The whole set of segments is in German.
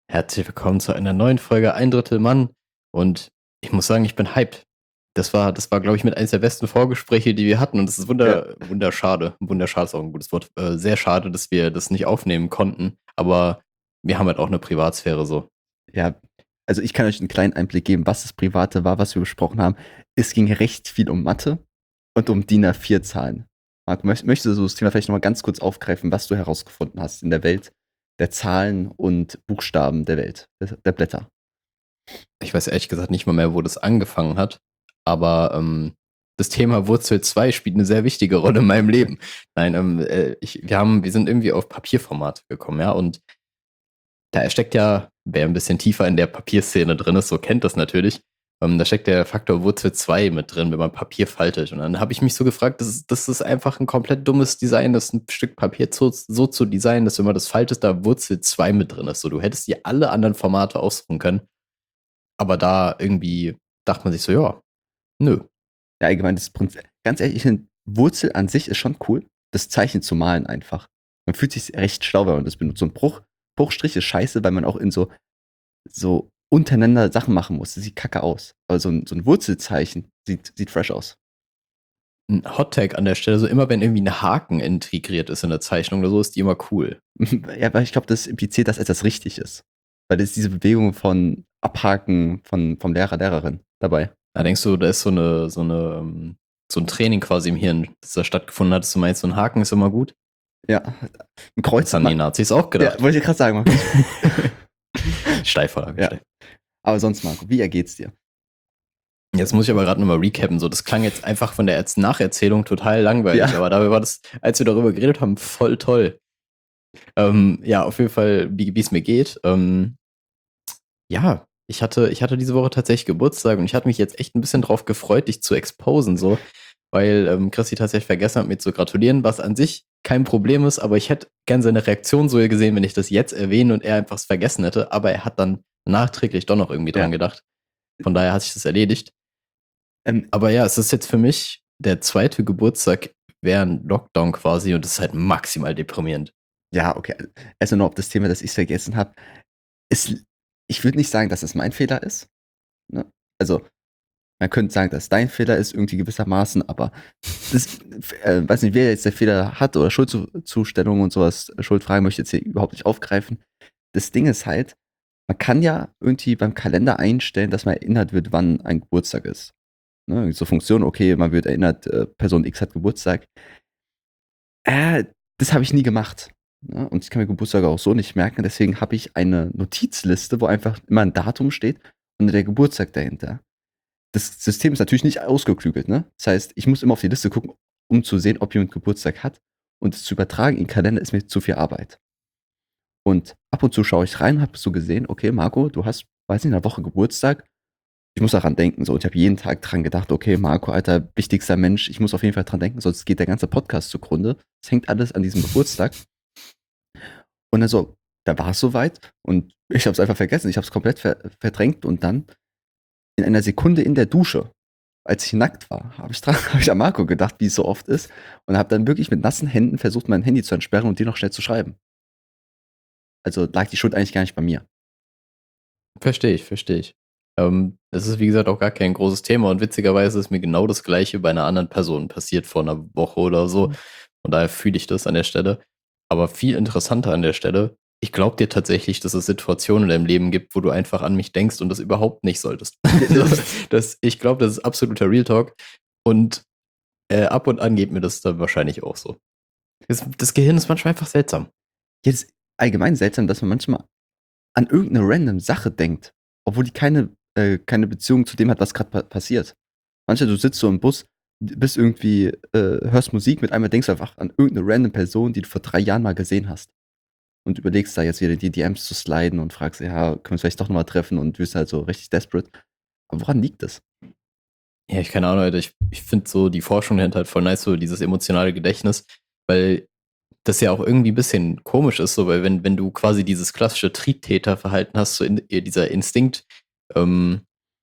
Herzlich willkommen zu einer neuen Folge Ein Drittel Mann. Und ich muss sagen, ich bin hyped. Das war, glaube ich, mit eines der besten Vorgespräche, die wir hatten. Und es ist Ja, wunderschade. Wunderschade ist auch ein gutes Wort. Sehr schade, dass wir das nicht aufnehmen konnten. Aber wir haben halt auch eine Privatsphäre so. ja. Also ich kann euch einen kleinen Einblick geben, was das Private war, was wir besprochen haben. Es ging recht viel um Mathe und um DIN A4-Zahlen. Marc, möchtest du so das Thema vielleicht nochmal ganz kurz aufgreifen, was du herausgefunden hast in der Welt der Zahlen und Buchstaben der Welt, der Blätter? Ich weiß ehrlich gesagt nicht mal mehr, wo das angefangen hat. Aber das Thema Wurzel 2 spielt eine sehr wichtige Rolle in meinem Leben. Nein, wir sind irgendwie auf Papierformat gekommen, ja. Und da steckt ja, wer ein bisschen tiefer in der Papierszene drin ist, so kennt das natürlich. Da steckt der Faktor Wurzel 2 mit drin, wenn man Papier faltet. Und dann habe ich mich so gefragt, das ist einfach ein komplett dummes Design, das ein Stück Papier so zu designen, dass wenn man das faltet, da Wurzel 2 mit drin ist. So, du hättest dir alle anderen Formate aussuchen können. Aber da irgendwie dachte man sich so, ja, nö. Ja, allgemein das Prinzip. Ganz ehrlich, ich finde, Wurzel an sich ist schon cool, das Zeichen zu malen einfach. Man fühlt sich recht schlau, wenn man das benutzt. So ein Bruchstrich ist scheiße, weil man auch in so untereinander Sachen machen muss. Das sieht kacke aus. Aber so ein Wurzelzeichen sieht fresh aus. Ein Hottag an der Stelle, so immer wenn irgendwie ein Haken integriert ist in der Zeichnung oder so, ist die immer cool. Ja, weil ich glaube, das impliziert, dass etwas richtig ist. Weil das ist diese Bewegung von Abhaken vom Lehrer, Lehrerin dabei. Da denkst du, da ist so ein Training quasi im Hirn, das da stattgefunden hat, dass du meinst, so ein Haken ist immer gut. Ja, ein Das Kreuz. haben die Nazis auch Ja, gedacht. wollte ich gerade sagen, Markus. Steilvorlage, Ja, steil. aber sonst, Marco, wie ergeht's dir? Jetzt muss ich aber gerade nochmal recappen. So, das klang jetzt einfach von der Nacherzählung total langweilig, Ja, aber dabei war das, als wir darüber geredet haben, voll toll. Ja, auf jeden Fall, wie es mir geht. Ja, ich hatte diese Woche tatsächlich Geburtstag und ich hatte mich jetzt echt ein bisschen drauf gefreut, dich zu exposen, so, weil Christi tatsächlich vergessen hat, mir zu gratulieren, was an sich kein Problem ist, aber ich hätte gern seine Reaktion so gesehen, wenn ich das jetzt erwähne und er einfach es vergessen hätte, aber er hat dann nachträglich doch noch irgendwie dran ja. gedacht. Von daher hat sich das erledigt. Ähm, Aber ja, es ist jetzt für mich der zweite Geburtstag während Lockdown quasi und das ist halt maximal deprimierend. ja, okay. Also noch auf das Thema, das ich vergessen habe. Ich würde nicht sagen, dass es mein Fehler ist. Ne? Also, man könnte sagen, dass dein Fehler ist, irgendwie gewissermaßen, aber das, weiß nicht, wer jetzt der Fehler hat oder Schuldzustellung und sowas, Schuldfragen möchte ich jetzt hier überhaupt nicht aufgreifen. Das Ding ist halt, man kann ja irgendwie beim Kalender einstellen, dass man erinnert wird, wann ein Geburtstag ist. Ne? So Funktion, okay, man wird erinnert, Person X hat Geburtstag. Das habe ich nie gemacht. Ne? Und ich kann mir Geburtstage auch so nicht merken. Deswegen habe ich eine Notizliste, wo einfach immer ein Datum steht und der Geburtstag dahinter. Das System ist natürlich nicht ausgeklügelt. Ne? Das heißt, ich muss immer auf die Liste gucken, um zu sehen, ob jemand Geburtstag hat. Und es zu übertragen in den Kalender ist mir zu viel Arbeit. Und ab und zu schaue ich rein und habe so gesehen, okay, Marco, du hast, weiß nicht, in einer Woche Geburtstag. Ich muss daran denken. So. Und ich habe jeden Tag dran gedacht, okay, Marco, alter, wichtigster Mensch, ich muss auf jeden Fall dran denken, sonst geht der ganze Podcast zugrunde. Es hängt alles an diesem Geburtstag. Und dann so, da war es soweit und ich habe es einfach vergessen. Ich habe es komplett verdrängt und dann in einer Sekunde in der Dusche, als ich nackt war, hab ich an Marco gedacht, wie es so oft ist und habe dann wirklich mit nassen Händen versucht, mein Handy zu entsperren und dir noch schnell zu schreiben. Also lag die Schuld eigentlich gar nicht bei mir. Verstehe ich, verstehe ich. Das ist, wie gesagt, auch gar kein großes Thema und witzigerweise ist mir genau das Gleiche bei einer anderen Person passiert vor einer Woche oder so. Und daher fühle ich das an der Stelle. Aber viel interessanter an der Stelle, ich glaube dir tatsächlich, dass es Situationen in deinem Leben gibt, wo du einfach an mich denkst und das überhaupt nicht solltest. Ich glaube, das ist absoluter Real Talk. Und ab und an geht mir das dann wahrscheinlich auch so. Das Gehirn ist manchmal einfach seltsam. Jetzt allgemein seltsam, dass man manchmal an irgendeine random Sache denkt, obwohl die keine Beziehung zu dem hat, was gerade passiert. Manchmal, du sitzt so im Bus, bist irgendwie, hörst Musik, mit einmal denkst du einfach an irgendeine random Person, die du vor 3 Jahren mal gesehen hast. Und überlegst da jetzt wieder die DMs zu sliden und fragst, ja, können wir uns vielleicht doch nochmal treffen und wirst halt so richtig desperate. Aber woran liegt das? Ja, ich keine Ahnung, Alter. Ich finde so die Forschung dahinter halt voll nice, so dieses emotionale Gedächtnis, weil das ja auch irgendwie ein bisschen komisch ist, so, weil wenn du quasi dieses klassische Triebtäterverhalten hast, so dieser Instinkt, ähm,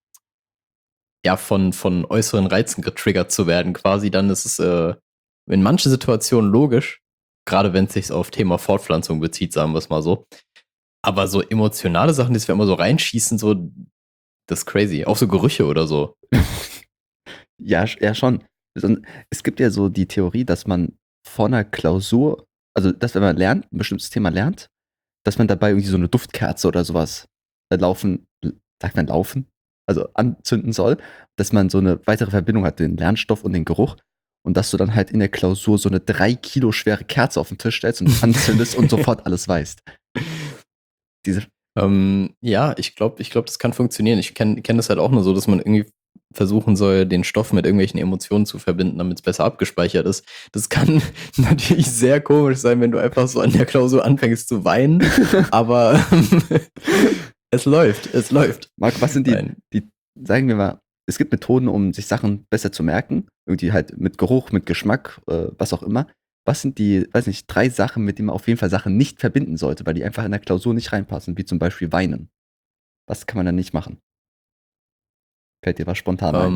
ja, von äußeren Reizen getriggert zu werden, quasi, dann ist es in manchen Situationen logisch, gerade wenn es sich auf Thema Fortpflanzung bezieht, sagen wir es mal so. Aber so emotionale Sachen, die wir immer so reinschießen, so, das ist crazy. Auch so Gerüche oder so. Ja, ja schon. Es gibt ja so die Theorie, dass man vor einer Klausur, also dass wenn man lernt, ein bestimmtes Thema lernt, dass man dabei irgendwie so eine Duftkerze oder sowas sagt man laufen? Also anzünden soll, dass man so eine weitere Verbindung hat, den Lernstoff und den Geruch. Und dass du dann halt in der Klausur so eine 3 Kilo schwere Kerze auf den Tisch stellst und anzündest und sofort alles weißt. Diese, Ja, ich glaub, das kann funktionieren. Ich kenn das halt auch nur so, dass man irgendwie versuchen soll, den Stoff mit irgendwelchen Emotionen zu verbinden, damit es besser abgespeichert ist. Das kann natürlich sehr komisch sein, wenn du einfach so an der Klausur anfängst zu weinen, aber es läuft. Marc, was sind Nein. sagen wir mal, es gibt Methoden, um sich Sachen besser zu merken. Irgendwie halt mit Geruch, mit Geschmack, was auch immer. Was sind die, weiß nicht, 3 Sachen, mit denen man auf jeden Fall Sachen nicht verbinden sollte, weil die einfach in der Klausur nicht reinpassen, wie zum Beispiel Weinen. Was kann man dann nicht machen? Fällt dir was spontan ein?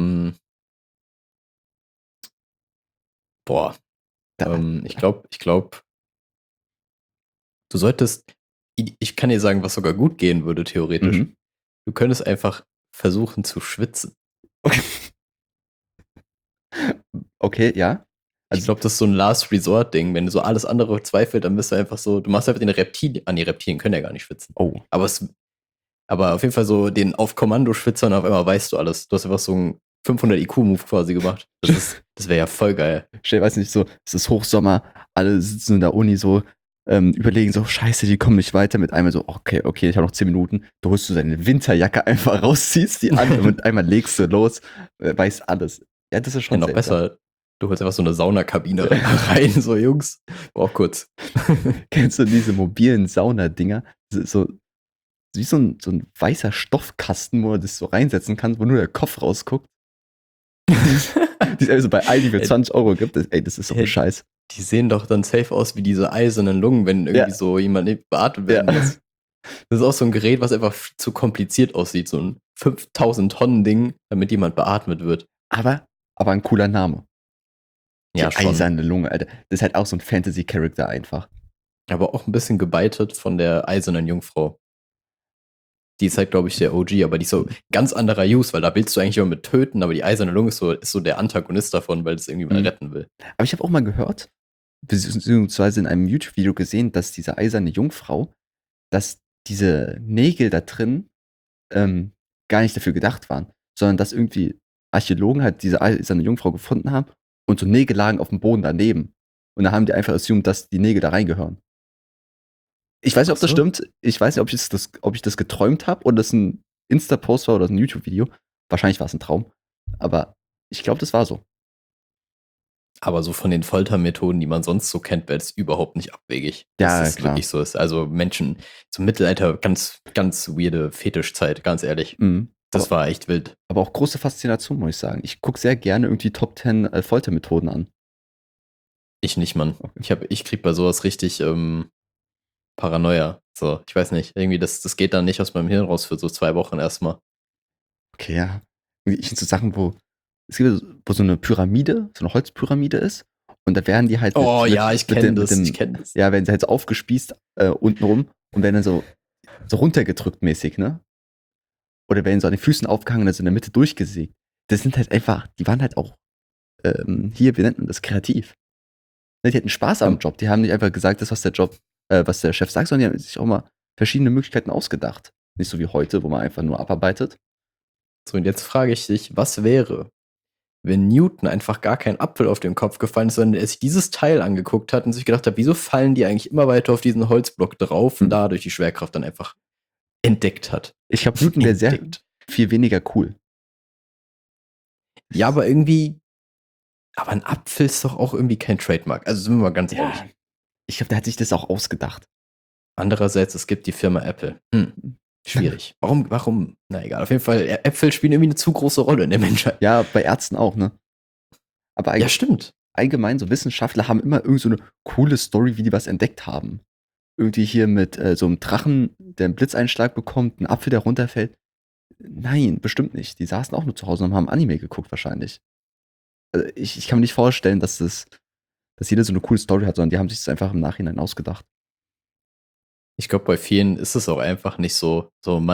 Boah, Da, ich glaub, du solltest, ich kann dir sagen, was sogar gut gehen würde, theoretisch. mhm. Du könntest einfach versuchen zu schwitzen. Okay. Okay, ja. Ich Also, glaube, das ist so ein Last-Resort-Ding. Wenn du so alles andere zweifelt, dann bist du einfach so, du machst einfach den Reptilien, die Reptilien können ja gar nicht schwitzen. oh. Aber auf jeden Fall so den auf Kommando schwitzen und auf einmal weißt du alles. Du hast einfach so einen 500 IQ-Move quasi gemacht. Das wäre ja voll geil. Ich weiß nicht, so, es ist Hochsommer, alle sitzen in der Uni so, überlegen so, scheiße, die kommen nicht weiter. Mit einmal so, okay, ich habe noch 10 Minuten. Du holst du deine Winterjacke einfach raus, ziehst die an und einmal legst du los, weißt alles. Ja, das ist Ja, schon noch seltsam. besser. Du holst einfach so eine Saunakabine rein, so Jungs. Auch kurz. Kennst du diese mobilen Sauna-Dinger? So, wie so ein weißer Stoffkasten, wo du das so reinsetzen kannst, wo nur der Kopf rausguckt. Die es also bei Aldi für 20 Euro gibt. Ey, das ist doch ein Scheiß. Die sehen doch dann safe aus wie diese eisernen Lungen, wenn irgendwie so jemand nicht beatmet werden muss. Das ist auch so ein Gerät, was einfach viel zu kompliziert aussieht. So ein 5000 Tonnen Ding, damit jemand beatmet wird. Aber ein cooler Name. Die Ja, schon. eiserne Lunge, Alter. Das ist halt auch so ein Fantasy-Charakter einfach. Aber auch ein bisschen gebeitet von der eisernen Jungfrau. Die ist halt, glaube ich, der OG, aber die ist so ganz anderer Use, weil da willst du eigentlich immer mit töten, aber die eiserne Lunge ist so der Antagonist davon, weil es irgendwie mal retten will. Aber ich habe auch mal gehört, beziehungsweise in einem YouTube-Video gesehen, dass diese eiserne Jungfrau, dass diese Nägel da drin gar nicht dafür gedacht waren, sondern dass irgendwie Archäologen halt diese eiserne Jungfrau gefunden haben und so Nägel lagen auf dem Boden daneben. Und da haben die einfach assumed, dass die Nägel da reingehören. Ich weiß nicht, ob das Ach so. stimmt. Ich weiß nicht, ob ich das geträumt habe oder das ein Insta-Post war oder ein YouTube-Video. Wahrscheinlich war es ein Traum. Aber ich glaube, das war so. Aber so von den Foltermethoden, die man sonst so kennt, wäre es überhaupt nicht abwegig, Ja, dass es klar. wirklich so ist. Also Menschen zum Mittelalter, ganz, ganz weirde Fetischzeit, ganz ehrlich. Mhm. Das war echt wild. Aber auch große Faszination, muss ich sagen. Ich gucke sehr gerne irgendwie Top 10 Foltermethoden an. Ich nicht, Mann. Okay. Ich krieg bei sowas richtig Paranoia. So, ich weiß nicht. Irgendwie, das geht dann nicht aus meinem Hirn raus für so 2 Wochen erstmal. Okay, ja. Ich so Sachen, es gibt wo so eine Pyramide, so eine Holzpyramide ist. Und da werden die halt Oh ja, ich kenne das. ja, werden sie halt so aufgespießt untenrum und werden dann so runtergedrückt mäßig, ne? Oder werden so an den Füßen aufgehangen, also in der Mitte durchgesägt. Das sind halt einfach, die waren halt auch hier, wie nennt man das, kreativ. Ne, die hatten Spaß am Job. Die haben nicht einfach gesagt, das, was der Chef sagt, sondern die haben sich auch mal verschiedene Möglichkeiten ausgedacht. Nicht so wie heute, wo man einfach nur abarbeitet. So, und jetzt frage ich dich, was wäre, wenn Newton einfach gar kein Apfel auf den Kopf gefallen ist, sondern er sich dieses Teil angeguckt hat und sich gedacht hat, wieso fallen die eigentlich immer weiter auf diesen Holzblock drauf und dadurch die Schwerkraft dann einfach entdeckt hat. Ich glaube, Newton wäre sehr viel weniger cool. Ja, aber irgendwie, aber ein Apfel ist doch auch irgendwie kein Trademark. Also sind wir mal ganz ehrlich. Ich glaube, der hat sich das auch ausgedacht. Andererseits, es gibt die Firma Apple. Schwierig. Warum? Na egal, auf jeden Fall, Äpfel spielen irgendwie eine zu große Rolle in der Menschheit. Ja, bei Ärzten auch, ne? Aber Ja, stimmt. allgemein, so Wissenschaftler haben immer irgend so eine coole Story, wie die was entdeckt haben. Irgendwie hier mit so einem Drachen, der einen Blitzeinschlag bekommt, ein Apfel, der runterfällt. Nein, bestimmt nicht. Die saßen auch nur zu Hause und haben Anime geguckt, wahrscheinlich. Also ich kann mir nicht vorstellen, dass, dass jeder so eine coole Story hat, sondern die haben sich das einfach im Nachhinein ausgedacht. Ich glaube, bei vielen ist es auch einfach nicht so,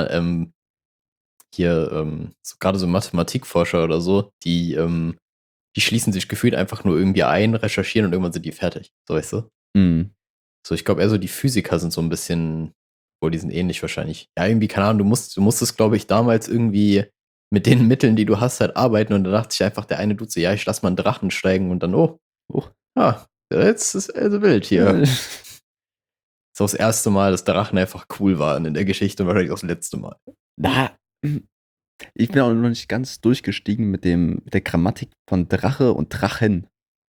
so gerade so Mathematikforscher oder so, die schließen sich gefühlt einfach nur irgendwie ein, recherchieren und irgendwann sind die fertig. So, weißt du? Mhm. So, ich glaube eher so die Physiker sind so ein bisschen, die sind ähnlich wahrscheinlich. Ja, irgendwie, keine Ahnung, du musstest, glaube ich, damals irgendwie mit den Mitteln, die du hast, halt arbeiten und da dachte sich einfach der eine Dude so, ja, ich lass mal einen Drachen steigen und dann, jetzt ist also wild hier. Das ist auch das erste Mal, dass Drachen einfach cool waren in der Geschichte und wahrscheinlich auch das letzte Mal. Na, ich bin auch noch nicht ganz durchgestiegen mit der Grammatik von Drache und Drachen.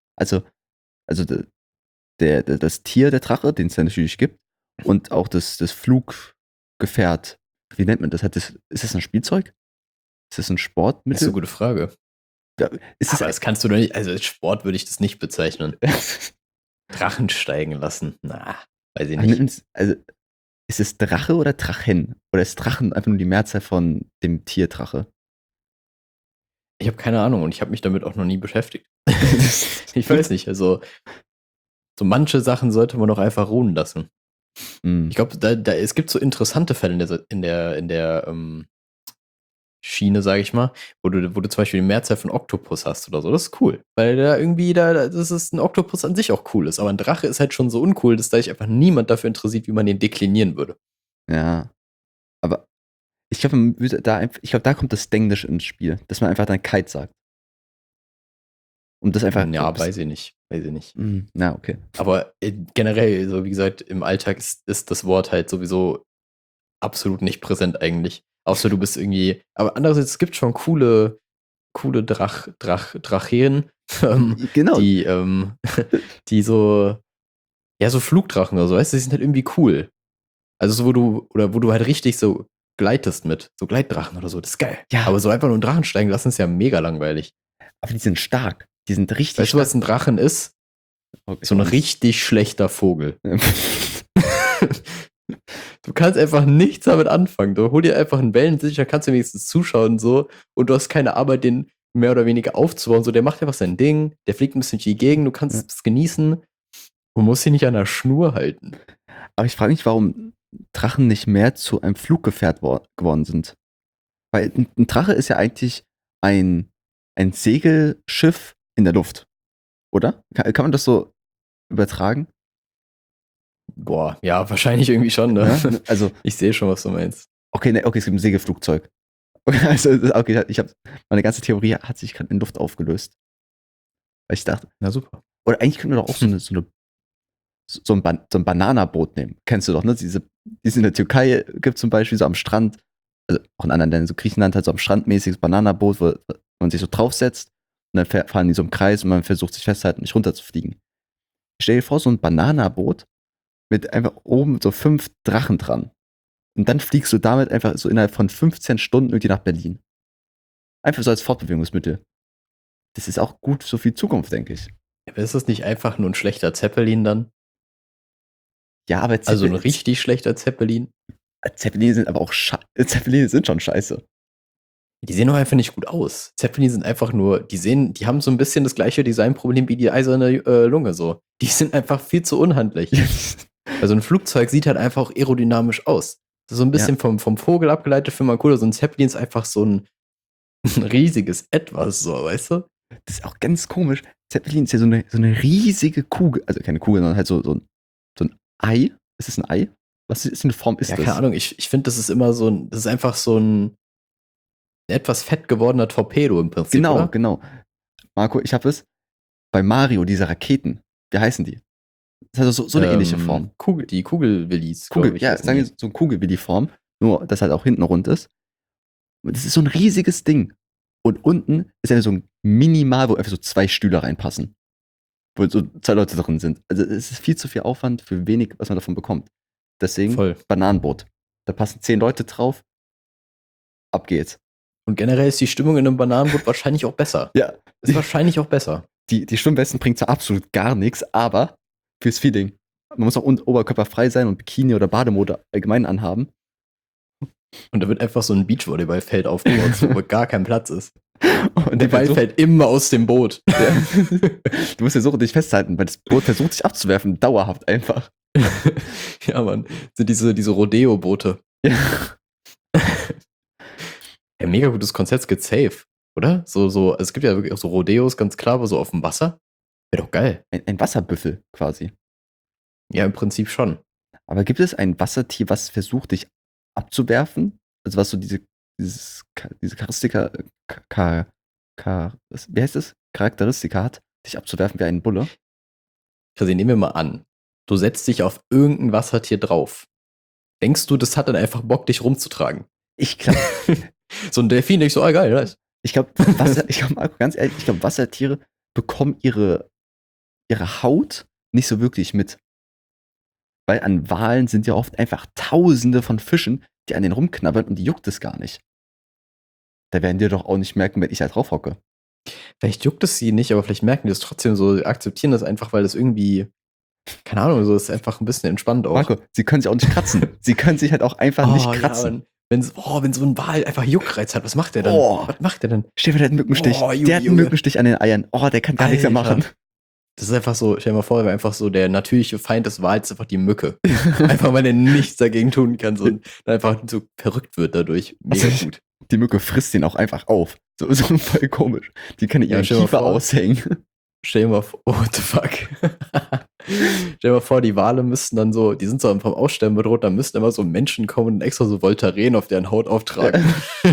Also das Tier, der Drache, den es ja natürlich gibt, und auch das Fluggefährt. Wie nennt man das? Ist das ein Spielzeug? Ist das ein Das ist Sportmittel? eine gute Frage. Ja, ist Aber es das kannst du doch nicht, also als Sport würde ich das nicht bezeichnen. Drachen steigen lassen. Na, weiß ich nicht. also, ist es Drache oder Drachen? Oder ist Drachen einfach nur die Mehrzahl von dem Tier Drache? Ich habe keine Ahnung und ich habe mich damit auch noch nie beschäftigt. Ich weiß nicht, also so manche Sachen sollte man doch einfach ruhen lassen. Ich glaube, es gibt so interessante Fälle in der Schiene, sage ich mal, wo du zum Beispiel die Mehrzahl von Oktopus hast oder so. Das ist cool. Weil da irgendwie, das ist ein Oktopus an sich auch cool ist. Aber ein Drache ist halt schon so uncool, dass da sich einfach niemand dafür interessiert, wie man den deklinieren würde. Ja. Aber ich glaube, da kommt das Denglisch ins Spiel, dass man einfach dann Kite sagt. Und das einfach. Ja, weiß ich nicht. Na, okay. Aber generell, so wie gesagt, im Alltag ist das Wort halt sowieso absolut nicht präsent eigentlich. Außer du bist irgendwie. Aber andererseits, es gibt schon coole Dracheen, Genau. die so, ja, so Flugdrachen oder so, weißt du, die sind halt irgendwie cool. Also so, wo du halt richtig so gleitest mit, so Gleitdrachen oder so, das ist geil. Ja. Aber so einfach nur einen Drachen steigen lassen ist ja mega langweilig. Aber die sind stark. Die sind richtig Weißt du, was ein Drachen ist? Okay. So ein richtig schlechter Vogel. Du kannst einfach nichts damit anfangen. Du hol dir einfach einen Wellensittich, kannst du wenigstens zuschauen so und du hast keine Arbeit, den mehr oder weniger aufzubauen. So, der macht einfach sein Ding, der fliegt ein bisschen durch die Gegend, du kannst es genießen und musst ihn nicht an der Schnur halten. Aber ich frage mich, warum Drachen nicht mehr zu einem Fluggefährt geworden sind. Weil ein Drache ist ja eigentlich ein Segelschiff in der Luft. Oder? Kann man das so übertragen? Boah, ja, wahrscheinlich irgendwie schon, ne? Ja? Also, Ich sehe schon, was du meinst. okay, es gibt ein Segelflugzeug. Also, okay, meine ganze Theorie hat sich gerade in Luft aufgelöst. Weil ich dachte, Na super. oder eigentlich könnten wir doch auch so ein Bananaboot nehmen. Kennst du doch, ne? Die es in der Türkei gibt zum Beispiel so am Strand, also auch in anderen Ländern, so Griechenland hat so am Strand mäßiges Bananaboot, wo man sich so draufsetzt und dann fahren die so im Kreis und man versucht sich festzuhalten, nicht runterzufliegen. Stell dir vor, so ein Bananaboot mit einfach oben so 5 Drachen dran. Und dann fliegst du damit einfach so innerhalb von 15 Stunden irgendwie nach Berlin. Einfach so als Fortbewegungsmittel. Das ist auch gut so für die Zukunft, denke ich. Aber ist das nicht einfach nur ein schlechter Zeppelin dann? Ja, aber Also ein richtig schlechter Zeppelin? Zeppeline sind aber auch Zeppeline sind schon scheiße. Die sehen doch einfach nicht gut aus. Zeppelin sind einfach nur, die haben so ein bisschen das gleiche Designproblem wie die eiserne Lunge so. Die sind einfach viel zu unhandlich. Also ein Flugzeug sieht halt einfach auch aerodynamisch aus. Das ist so ein bisschen vom Vogel abgeleitet für mal cool. So ein Zeppelin ist einfach so ein riesiges Etwas, so, weißt du? Das ist auch ganz komisch. Zeppelin ist ja so eine riesige Kugel. Also keine Kugel, sondern halt so ein Ei. Ist es ein Ei? Was ist eine Form? Ist Ja, das? keine Ahnung. Ich finde, das ist immer das ist einfach so ein etwas fett gewordener Torpedo im Prinzip. Genau, oder? genau. Marco, ich habe es bei Mario, diese Raketen. Wie heißen die? Das hat so eine ähnliche Form. Die Kugelwillis, ja, sagen wir so eine Kugelwilli-Form. Nur, dass halt auch hinten rund ist. Und das ist so ein riesiges Ding. Und unten ist einfach so ein Minimal, wo einfach so 2 Stühle reinpassen. Wo so 2 Leute drin sind. Also es ist viel zu viel Aufwand für wenig, was man davon bekommt. Deswegen Voll. Bananenboot. Da passen 10 Leute drauf. Ab geht's. Und generell ist die Stimmung in einem Bananenboot wahrscheinlich auch besser. Ja. Ist wahrscheinlich auch besser. Die Schwimmwesten bringt zwar absolut gar nichts, aber fürs Feeling. Man muss auch oberkörperfrei sein und Bikini oder Bademode allgemein anhaben. Und da wird einfach so ein Beachvolleyballfeld aufgebaut, wo gar kein Platz ist. Und der Ball fällt immer aus dem Boot. Du musst ja so dich festhalten, weil das Boot versucht sich abzuwerfen, dauerhaft einfach. Ja, Mann. Sind diese Rodeo-Boote. Ja. Ja, mega gutes Konzept, geht safe, oder? Also es gibt ja wirklich auch so Rodeos, ganz klar, aber so auf dem Wasser. Wäre doch geil. Ein Wasserbüffel quasi. Ja, im Prinzip schon. Aber gibt es ein Wassertier, was versucht, dich abzuwerfen? Also was so diese Charakteristika, wie heißt das? Charakteristika hat, dich abzuwerfen wie ein Bulle? Also nehmen wir mal an, du setzt dich auf irgendein Wassertier drauf. Denkst du, das hat dann einfach Bock, dich rumzutragen? Ich glaube, So ein Delfin, denkst du, geil, nice. Marco, ganz ehrlich, ich glaube, Wassertiere bekommen ihre Haut nicht so wirklich mit. Weil an Walen sind ja oft einfach Tausende von Fischen, die an den rumknabbern und die juckt es gar nicht. Da werden die doch auch nicht merken, wenn ich da drauf hocke. Vielleicht juckt es sie nicht, aber vielleicht merken die es trotzdem so, akzeptieren das einfach, weil das irgendwie, keine Ahnung, so ist einfach ein bisschen entspannt auch. Marco, sie können sich auch nicht kratzen. Sie können sich halt auch einfach nicht kratzen. Ja, wenn so ein Wal einfach Juckreiz hat, was macht der dann? Oh. Was macht der denn? Stell dir der hat einen Mückenstich. Oh, Junge, der hat einen Mückenstich an den Eiern. Oh, der kann gar nichts mehr Alter. machen. Das ist einfach so, stell dir mal vor, einfach so der natürliche Feind des Wals ist einfach die Mücke. Einfach weil er nichts dagegen tun kann so, und dann einfach so verrückt wird dadurch. Mega Also, gut. Die Mücke frisst den auch einfach auf. So voll komisch. Die kann ihren stell dir mal Kiefer vor. aushängen. Stell dir mal vor, oh, what the fuck. Stell dir mal vor, die Wale müssten dann so, die sind so vom Aussterben bedroht, dann müssten immer so Menschen kommen und extra so Voltaren auf deren Haut auftragen.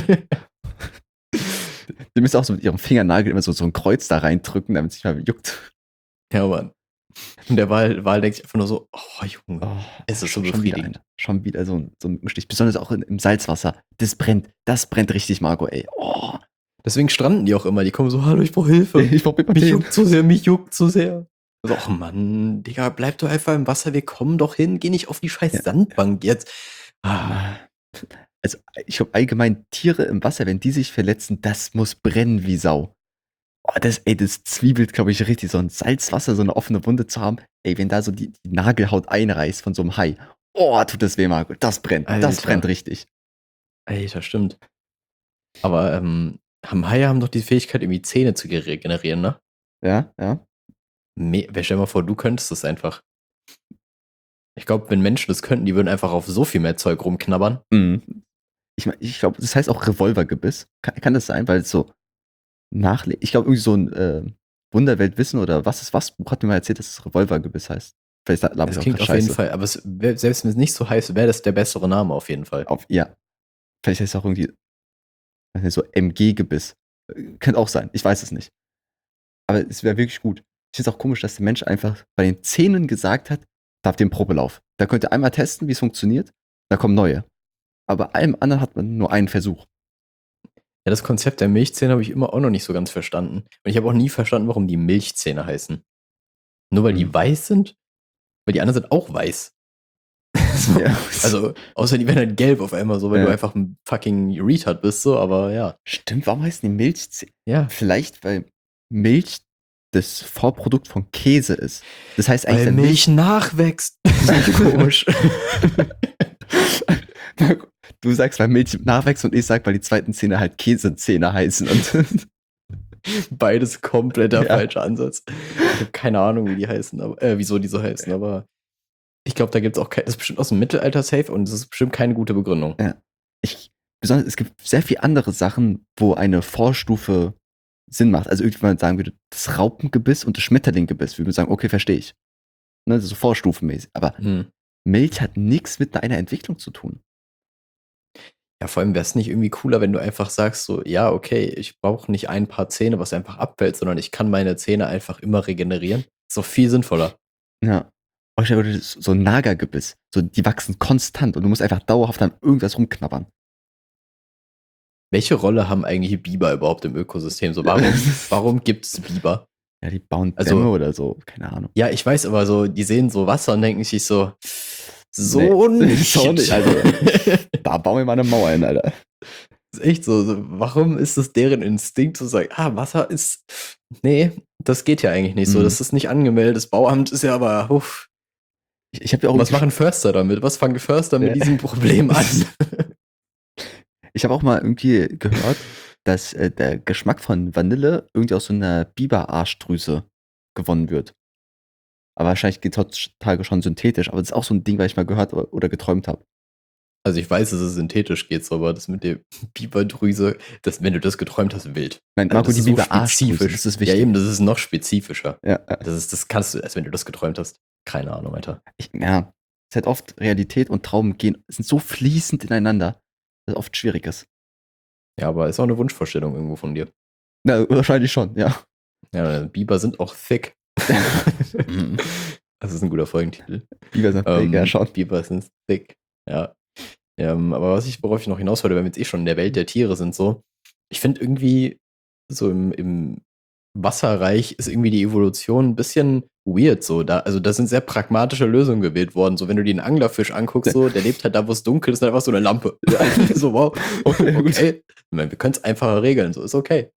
Die müssen auch so mit ihrem Fingernagel immer so ein Kreuz da reindrücken, damit es nicht mal juckt. Ja, Mann. Und der Wal denkt sich einfach nur so, oh Junge, Oh, es ist so schon befriedigend. Schon wieder so ein Mückenstich. Besonders auch im Salzwasser. Das brennt richtig, Marco, ey. Oh. Deswegen stranden die auch immer. Die kommen so, hallo, ich brauche Hilfe. Ich brauch Mich juckt so sehr. So, ach Mann, Digga, bleib doch einfach im Wasser, wir kommen doch hin. Geh nicht auf die scheiß Sandbank jetzt. Also, ich glaube allgemein, Tiere im Wasser, wenn die sich verletzen, das muss brennen wie Sau. Oh, das zwiebelt, glaube ich, richtig. So ein Salzwasser, so eine offene Wunde zu haben. Ey, wenn da so die Nagelhaut einreißt von so einem Hai. Oh, tut das weh, Marco. Das brennt. Alter. Das brennt richtig. Alter, stimmt. Aber Haie haben doch die Fähigkeit, irgendwie Zähne zu regenerieren, ne? Ja. Stell dir mal vor, du könntest das einfach. Ich glaube, wenn Menschen das könnten, die würden einfach auf so viel mehr Zeug rumknabbern. Mhm. Ich glaube, das heißt auch Revolvergebiss. Kann das sein? Weil es so ich glaube, irgendwie so ein Wunderweltwissen oder was ist was Buch hat mir mal erzählt, dass es Revolvergebiss heißt. Vielleicht Das klingt auf jeden Fall, aber selbst wenn es nicht so heißt, wäre das der bessere Name auf jeden Fall. Ja. Vielleicht heißt es auch irgendwie so MG-Gebiss. Könnte auch sein. Ich weiß es nicht. Aber es wäre wirklich gut. Ich finde es auch komisch, dass der Mensch einfach bei den Zähnen gesagt hat, da habt ihr einen Probelauf. Da könnt ihr einmal testen, wie es funktioniert. Da kommen neue. Aber bei allem anderen hat man nur einen Versuch. Ja, das Konzept der Milchzähne habe ich immer auch noch nicht so ganz verstanden. Und ich habe auch nie verstanden, warum die Milchzähne heißen. Nur weil die weiß sind? Weil die anderen sind auch weiß. So. Ja. Also, außer die werden halt gelb auf einmal, so, weil du einfach ein fucking Retard bist, so, aber ja. Stimmt, warum heißen die Milchzähne? Ja. Vielleicht, weil Milch das Vorprodukt von Käse ist. Das heißt eigentlich, weil Milch nachwächst. Das ist komisch. Du sagst, weil Milch nachwächst und ich sag, weil die zweiten Zähne halt Käsezähne heißen. Und beides kompletter falscher Ansatz. Ich habe keine Ahnung, wie die heißen, aber, wieso die so heißen, aber ich glaube, da gibt es auch das ist bestimmt aus dem Mittelalter safe und das ist bestimmt keine gute Begründung. Ja. Besonders, es gibt sehr viele andere Sachen, wo eine Vorstufe Sinn macht. Also irgendwie man sagen würde, das Raupengebiss und das Schmetterlinggebiss, würde man sagen, okay, verstehe ich. Ne, das ist so vorstufenmäßig. Aber Milch hat nichts mit einer Entwicklung zu tun. Ja, vor allem wäre es nicht irgendwie cooler, wenn du einfach sagst, so, ja, okay, ich brauche nicht ein paar Zähne, was einfach abfällt, sondern ich kann meine Zähne einfach immer regenerieren. Ist doch viel sinnvoller. Ja. So ein Nagergebiss. So, die wachsen konstant und du musst einfach dauerhaft an irgendwas rumknabbern. Welche Rolle haben eigentlich Biber überhaupt im Ökosystem? So, warum gibt es Biber? Ja, die bauen Dämme oder so, keine Ahnung. Ja, ich weiß, aber so, die sehen so Wasser und denken sich so nicht. So nicht, also. Da bauen wir mal eine Mauer hin, Alter. Das ist echt so. Warum ist es deren Instinkt zu sagen, Wasser ist. Nee, das geht ja eigentlich nicht so. Das ist nicht angemeldet. Das Bauamt ist ja aber. Ich hab ja auch was machen Förster damit? Was fangen Förster mit diesem Problem an? Ich habe auch mal irgendwie gehört, dass der Geschmack von Vanille irgendwie aus so einer Biber-Arschdrüse gewonnen wird. Aber wahrscheinlich geht es heutzutage schon synthetisch. Aber das ist auch so ein Ding, was ich mal gehört oder geträumt habe. Also ich weiß, dass es synthetisch geht, so, aber das mit der Biberdrüse, wenn du das geträumt hast, wild. Nein, Also Marco, das die ist so Biber-Arschdrüse, spezifisch. das ist Ja, wichtig. eben, das ist noch spezifischer. Ja, Das kannst du, als wenn du das geträumt hast. Keine Ahnung, Alter. ja. Es ist halt oft Realität und Traum sind so fließend ineinander, dass es oft schwierig ist. Ja, aber ist auch eine Wunschvorstellung irgendwo von dir. Na, wahrscheinlich schon, ja. Ja, Biber sind auch thick. Mhm. Das ist ein guter Folgentitel. Biber sind thick, ja, schon. Biber sind thick, ja. Aber worauf ich noch hinaus wollte, wenn wir jetzt schon in der Welt der Tiere sind, so, ich finde irgendwie, so im Wasserreich ist irgendwie die Evolution ein bisschen weird, so. Da sind sehr pragmatische Lösungen gewählt worden. So, wenn du den Anglerfisch anguckst, so, der lebt halt da, wo es dunkel ist, einfach so eine Lampe. So, wow. Okay. Ich meine, wir können es einfacher regeln, so ist okay.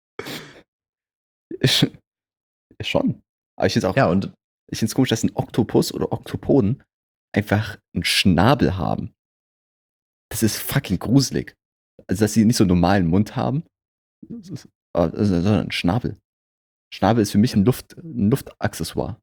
Schon. Aber ich finde auch, Ja, und ich finde es komisch, dass ein Oktopus oder Oktopoden einfach einen Schnabel haben. Das ist fucking gruselig. Also, dass sie nicht so einen normalen Mund haben, sondern einen Schnabel. Schnabel ist für mich ein Luftaccessoire.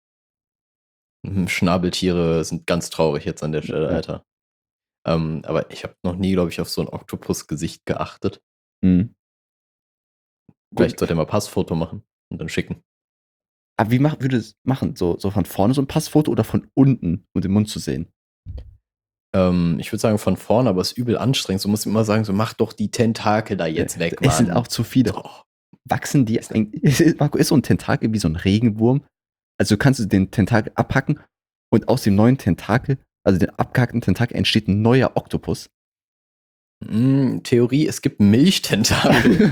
Schnabeltiere sind ganz traurig jetzt an der Stelle, Ja. Alter. Aber ich habe noch nie, glaube ich, auf so ein Oktopus-Gesicht geachtet. Mhm. Vielleicht sollte er mal Passfoto machen und dann schicken. Aber wie würde es machen? So von vorne so ein Passfoto oder von unten, um den Mund zu sehen? Ich würde sagen von vorne, aber es ist übel anstrengend. So muss ich immer sagen, so mach doch die Tentakel da jetzt weg, Mann. Es sind auch zu viele. Oh. Wachsen die eigentlich? Marco, ist so ein Tentakel wie so ein Regenwurm? Also kannst du den Tentakel abhacken und aus dem neuen Tentakel, also den abgehackten Tentakel, entsteht ein neuer Oktopus. Theorie, es gibt Milchtentakel.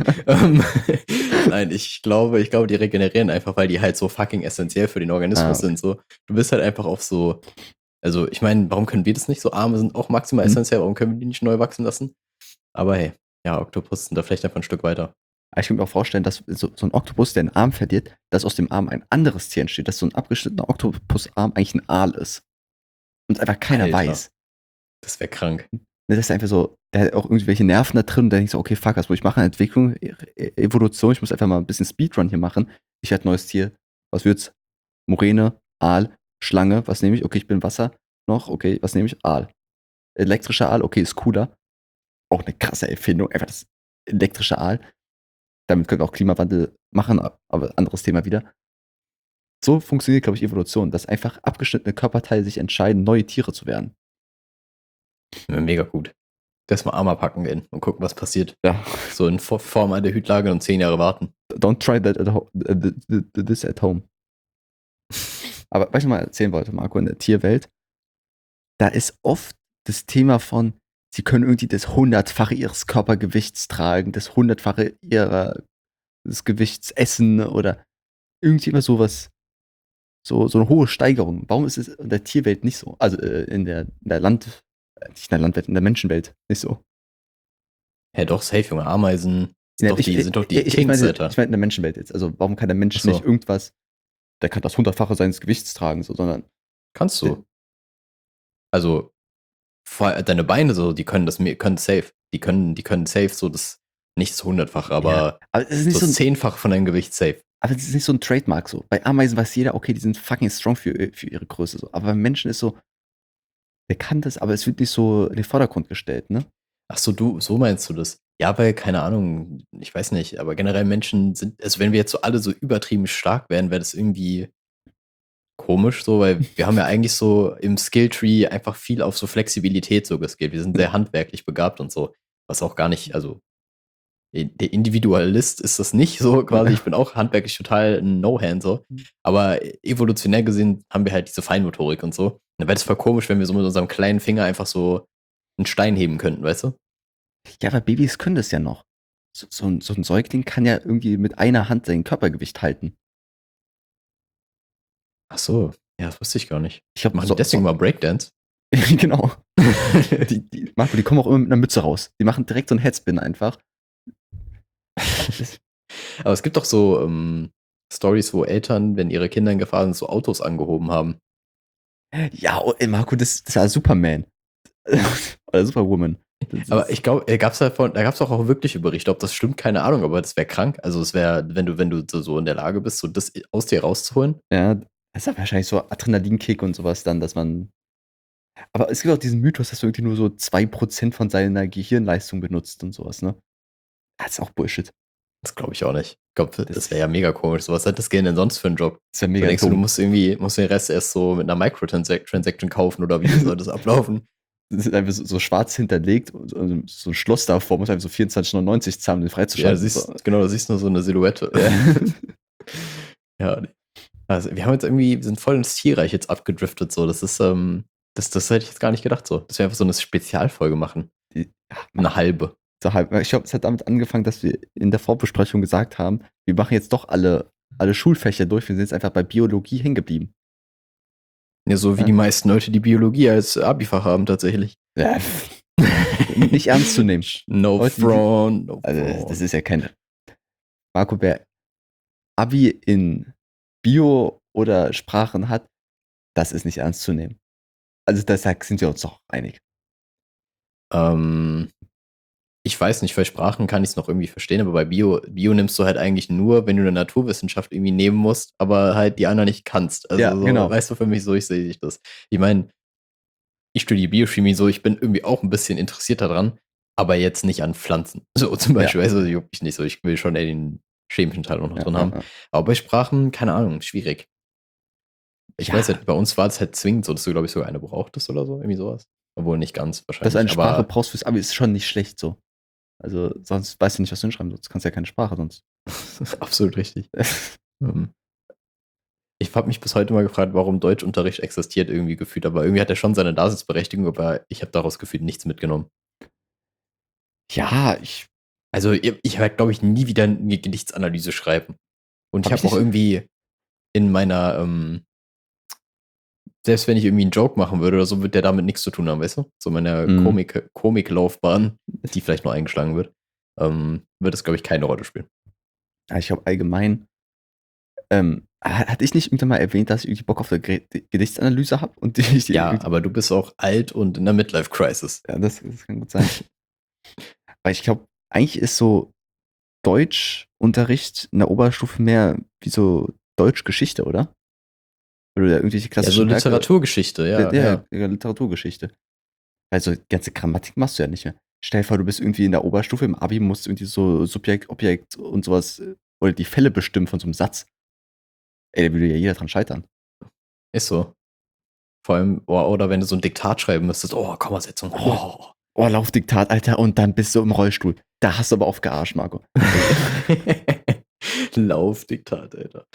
Nein, ich glaube, die regenerieren einfach, weil die halt so fucking essentiell für den Organismus sind. So, du bist halt einfach auf so. Also, ich meine, warum können wir das nicht? So Arme sind auch maximal essentiell, warum können wir die nicht neu wachsen lassen? Aber hey, ja, Oktopus sind da vielleicht einfach ein Stück weiter. Aber ich kann mir auch vorstellen, dass so ein Oktopus, der einen Arm verliert, dass aus dem Arm ein anderes Tier entsteht, dass so ein abgeschnittener Oktopusarm eigentlich ein Aal ist. Und einfach keiner Alter. weiß. Das wäre krank. Das ist einfach so, der hat auch irgendwelche Nerven da drin und der denkt so, okay, fuck, was muss ich machen? Entwicklung, Evolution, ich muss einfach mal ein bisschen Speedrun hier machen. Ich werde ein neues Tier. Was wird's? Moräne, Aal, Schlange, was nehme ich? Okay, ich bin Wasser noch, okay, was nehme ich? Aal. Elektrischer Aal, okay, ist cooler. Auch eine krasse Erfindung, einfach das elektrische Aal. Damit können wir auch Klimawandel machen, aber anderes Thema wieder. So funktioniert, glaube ich, Evolution, dass einfach abgeschnittene Körperteile sich entscheiden, neue Tiere zu werden. Mega gut. Das mal Armer packen gehen und gucken, was passiert. Ja. So in Form einer Hütlage und 10 Jahre warten. Don't try this at home. Aber was ich mal erzählen wollte, Marco, in der Tierwelt, da ist oft das Thema von, sie können irgendwie das 100-fache ihres Körpergewichts tragen, das 100-fache des Gewichts essen oder irgendwie immer sowas, so eine hohe Steigerung. Warum ist es in der Tierwelt nicht so? Also in der nicht in der Landwelt, in der Menschenwelt nicht so. Ja, doch, safe, Junge. Ameisen sind doch die ich Kings, meine, Alter. ich meine in der Menschenwelt jetzt. Also warum kann der Mensch Ach so. nicht irgendwas, der kann das 100-fache seines Gewichts tragen, so, sondern Kannst du. Also, deine Beine so, die können safe. Die können safe so das, nicht das 100-fache, aber es ist nicht so so ein 10-fach von deinem Gewicht safe. Aber es ist nicht so ein Trademark so. Bei Ameisen weiß jeder, okay, die sind fucking strong für ihre Größe. So. Aber beim Menschen ist so, der kann das, aber es wird nicht so in den Vordergrund gestellt, ne? Ach so, so meinst du das? Ja, weil, keine Ahnung, ich weiß nicht, aber generell Menschen sind, also wenn wir jetzt so alle so übertrieben stark wären, wäre das irgendwie komisch so, weil wir haben ja eigentlich so im Skilltree einfach viel auf so Flexibilität so geskillt. Wir sind sehr handwerklich begabt und so, was auch gar nicht, also der Individualist ist das nicht so quasi. Ich bin auch handwerklich total ein No-Hand so. Aber evolutionär gesehen haben wir halt diese Feinmotorik und so. Dann wäre das voll komisch, wenn wir so mit unserem kleinen Finger einfach so einen Stein heben könnten, weißt du? Ja, aber Babys können das ja noch. So ein Säugling kann ja irgendwie mit einer Hand sein Körpergewicht halten. Ach so, ja, das wusste ich gar nicht. Ich glaube, Machen die deswegen mal Breakdance? Genau. Marco, die kommen auch immer mit einer Mütze raus. Die machen direkt so einen Headspin einfach. Aber es gibt doch so Stories, wo Eltern, wenn ihre Kinder in Gefahr sind, so Autos angehoben haben. Ja, Marco, das war Superman. Oder Superwoman. Aber ich glaube, da gab es auch wirkliche Berichte. Ob das stimmt, keine Ahnung, aber das wäre krank. Also es wäre, wenn du so in der Lage bist, so das aus dir rauszuholen. Ja, Das ist ja wahrscheinlich so Adrenalinkick und sowas dann, dass man. Aber es gibt auch diesen Mythos, dass man irgendwie nur so 2% von seiner Gehirnleistung benutzt und sowas, ne? Das ist auch Bullshit. Das glaube ich auch nicht. Ich glaube, Das das wäre ja mega komisch. So, was hat das Gehirn denn sonst für einen Job? ist ja So mega denkst du, du dumm. musst den Rest erst so mit einer Microtransaction kaufen oder wie soll das ablaufen? Das ist einfach so schwarz hinterlegt und so ein Schloss davor, muss einfach so 24,99 zahlen, um den Ja, freizuschalten. du siehst nur so eine Silhouette. Ja. Ja, nee. Also wir haben jetzt irgendwie, wir sind voll ins Tierreich jetzt abgedriftet, so. Das ist, das hätte ich jetzt gar nicht gedacht, so. Dass wir einfach so eine Spezialfolge machen. Ja, Eine halbe. ich glaube, es hat damit angefangen, dass wir in der Vorbesprechung gesagt haben, wir machen jetzt doch alle Schulfächer durch, wir sind jetzt einfach bei Biologie hängen geblieben. Ja, so wie Ja. die meisten Leute, die Biologie als Abifach haben, tatsächlich. Ja. Nicht ernst zu nehmen. No Leute, front, no Also, front. das ist ja keine. Marco, wer Abi in Bio oder Sprachen hat, das ist nicht ernst zu nehmen. Also, da sind wir uns doch einig. Ich weiß nicht, bei Sprachen kann ich es noch irgendwie verstehen, aber bei Bio nimmst du halt eigentlich nur, wenn du eine Naturwissenschaft irgendwie nehmen musst, aber halt die anderen nicht kannst. Also, Ja, so, genau. weißt du, für mich so, ich sehe ich das. Ich meine, ich studiere Biochemie so, ich bin irgendwie auch ein bisschen interessiert daran, aber jetzt nicht an Pflanzen. So zum Beispiel, weißt du, juckt mich nicht so. Ich will schon eher den chemischen Teil auch noch drin haben. Aber bei Sprachen, keine Ahnung, schwierig. Ich weiß halt, bei uns war es halt zwingend so, dass du, glaube ich, sogar eine brauchtest oder so, irgendwie sowas. Obwohl nicht ganz wahrscheinlich. Dass du eine Sprache brauchst fürs Abi, ist schon nicht schlecht so. Also, sonst weißt du nicht, was du hinschreiben sollst. Du kannst ja keine Sprache sonst. Absolut richtig. Ich habe mich bis heute mal gefragt, warum Deutschunterricht existiert irgendwie gefühlt, aber irgendwie hat er schon seine Daseinsberechtigung, aber ich habe daraus gefühlt nichts mitgenommen. Ja, Also ich werde, glaube ich, nie wieder eine Gedichtsanalyse schreiben. Und ich Hab habe ich auch nicht- irgendwie in meiner, selbst wenn ich irgendwie einen Joke machen würde oder so, wird der damit nichts zu tun haben, weißt du? So meiner Mhm. Komiklaufbahn, die vielleicht noch eingeschlagen wird, wird es, glaube ich, keine Rolle spielen. Ja, ich glaube allgemein, hatte ich nicht irgendwann mal erwähnt, dass ich irgendwie Bock auf eine Gedichtsanalyse habe? Ja, aber du bist auch alt und in der Midlife-Crisis. Ja, das kann gut sein. Weil ich glaube, eigentlich ist so Deutschunterricht in der Oberstufe mehr wie so Deutschgeschichte, oder? Oder irgendwelche Ja, so klassischen Werke. Literaturgeschichte, ja. Ja, Literaturgeschichte. Also ganze Grammatik machst du ja nicht mehr. Stell dir vor, du bist irgendwie in der Oberstufe im Abi, musst irgendwie so Subjekt, Objekt und sowas oder die Fälle bestimmen von so einem Satz. Ey, da würde ja jeder dran scheitern. Ist so. Vor allem, oder wenn du so ein Diktat schreiben müsstest, Kommasetzung. Oh, Laufdiktat, Alter, und dann bist du im Rollstuhl. Da hast du aber aufgearscht, Marco. Laufdiktat, Alter.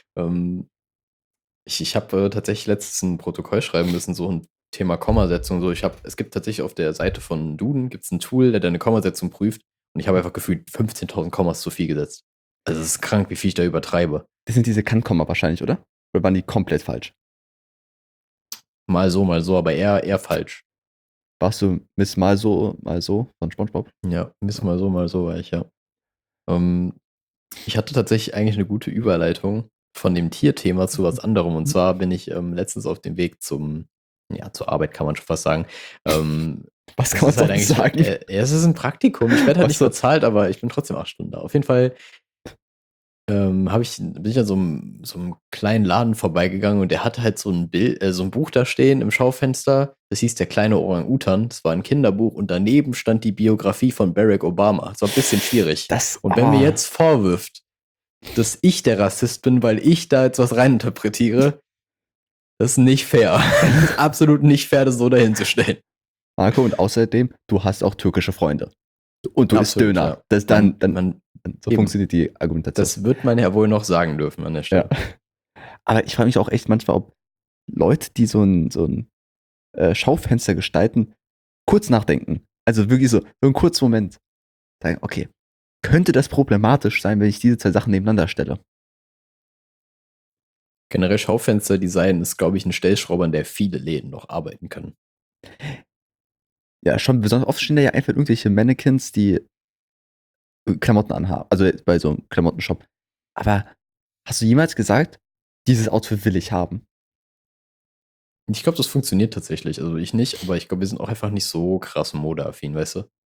Ich habe tatsächlich letztens ein Protokoll schreiben müssen, so ein Thema Kommasetzung. So, es gibt tatsächlich auf der Seite von Duden gibt's ein Tool, der deine Kommasetzung prüft. Und ich habe einfach gefühlt 15.000 Kommas zu viel gesetzt. Also es ist krank, wie viel ich da übertreibe. Das sind diese Kann-Komma wahrscheinlich, oder? Oder waren die komplett falsch? Mal so, aber eher falsch. Warst du Miss mal so von SpongeBob? Ja, mal so war ich, ja. Ich hatte tatsächlich eigentlich eine gute Überleitung von dem Tierthema zu was anderem. Und zwar bin ich letztens auf dem Weg zur Arbeit, kann man schon fast sagen. Was kann man ist halt sonst sagen? Es ist ein Praktikum. Ich werde halt nicht bezahlt, aber ich bin trotzdem 8 Stunden da. Auf jeden Fall bin ich an so einem kleinen Laden vorbeigegangen und der hatte halt so ein so ein Buch da stehen im Schaufenster. Das hieß Der kleine Orang-Utan. Das war ein Kinderbuch und daneben stand die Biografie von Barack Obama. Das war ein bisschen schwierig. Und wenn mir jetzt vorwirft, dass ich der Rassist bin, weil ich da jetzt was reininterpretiere, das ist nicht fair. Das ist absolut nicht fair, das so dahin zu stellen. Marco, und außerdem, du hast auch türkische Freunde. Und du isst Döner. Ja. Das so eben. funktioniert die Argumentation. Das wird man ja wohl noch sagen dürfen an der Stelle. Ja. Aber ich frage mich auch echt manchmal, ob Leute, die so ein Schaufenster gestalten, kurz nachdenken. Also wirklich so einen kurzen Moment. Sagen, okay, könnte das problematisch sein, wenn ich diese zwei Sachen nebeneinander stelle? Generell Schaufensterdesign ist, glaube ich, ein Stellschrauber, an der viele Läden noch arbeiten können. Ja, schon. Besonders oft stehen da ja einfach irgendwelche Mannequins, die Klamotten anhaben. Also bei so einem Klamottenshop. Aber hast du jemals gesagt, dieses Outfit will ich haben? Ich glaube, das funktioniert tatsächlich. Also ich nicht, aber ich glaube, wir sind auch einfach nicht so krass modeaffin, weißt du?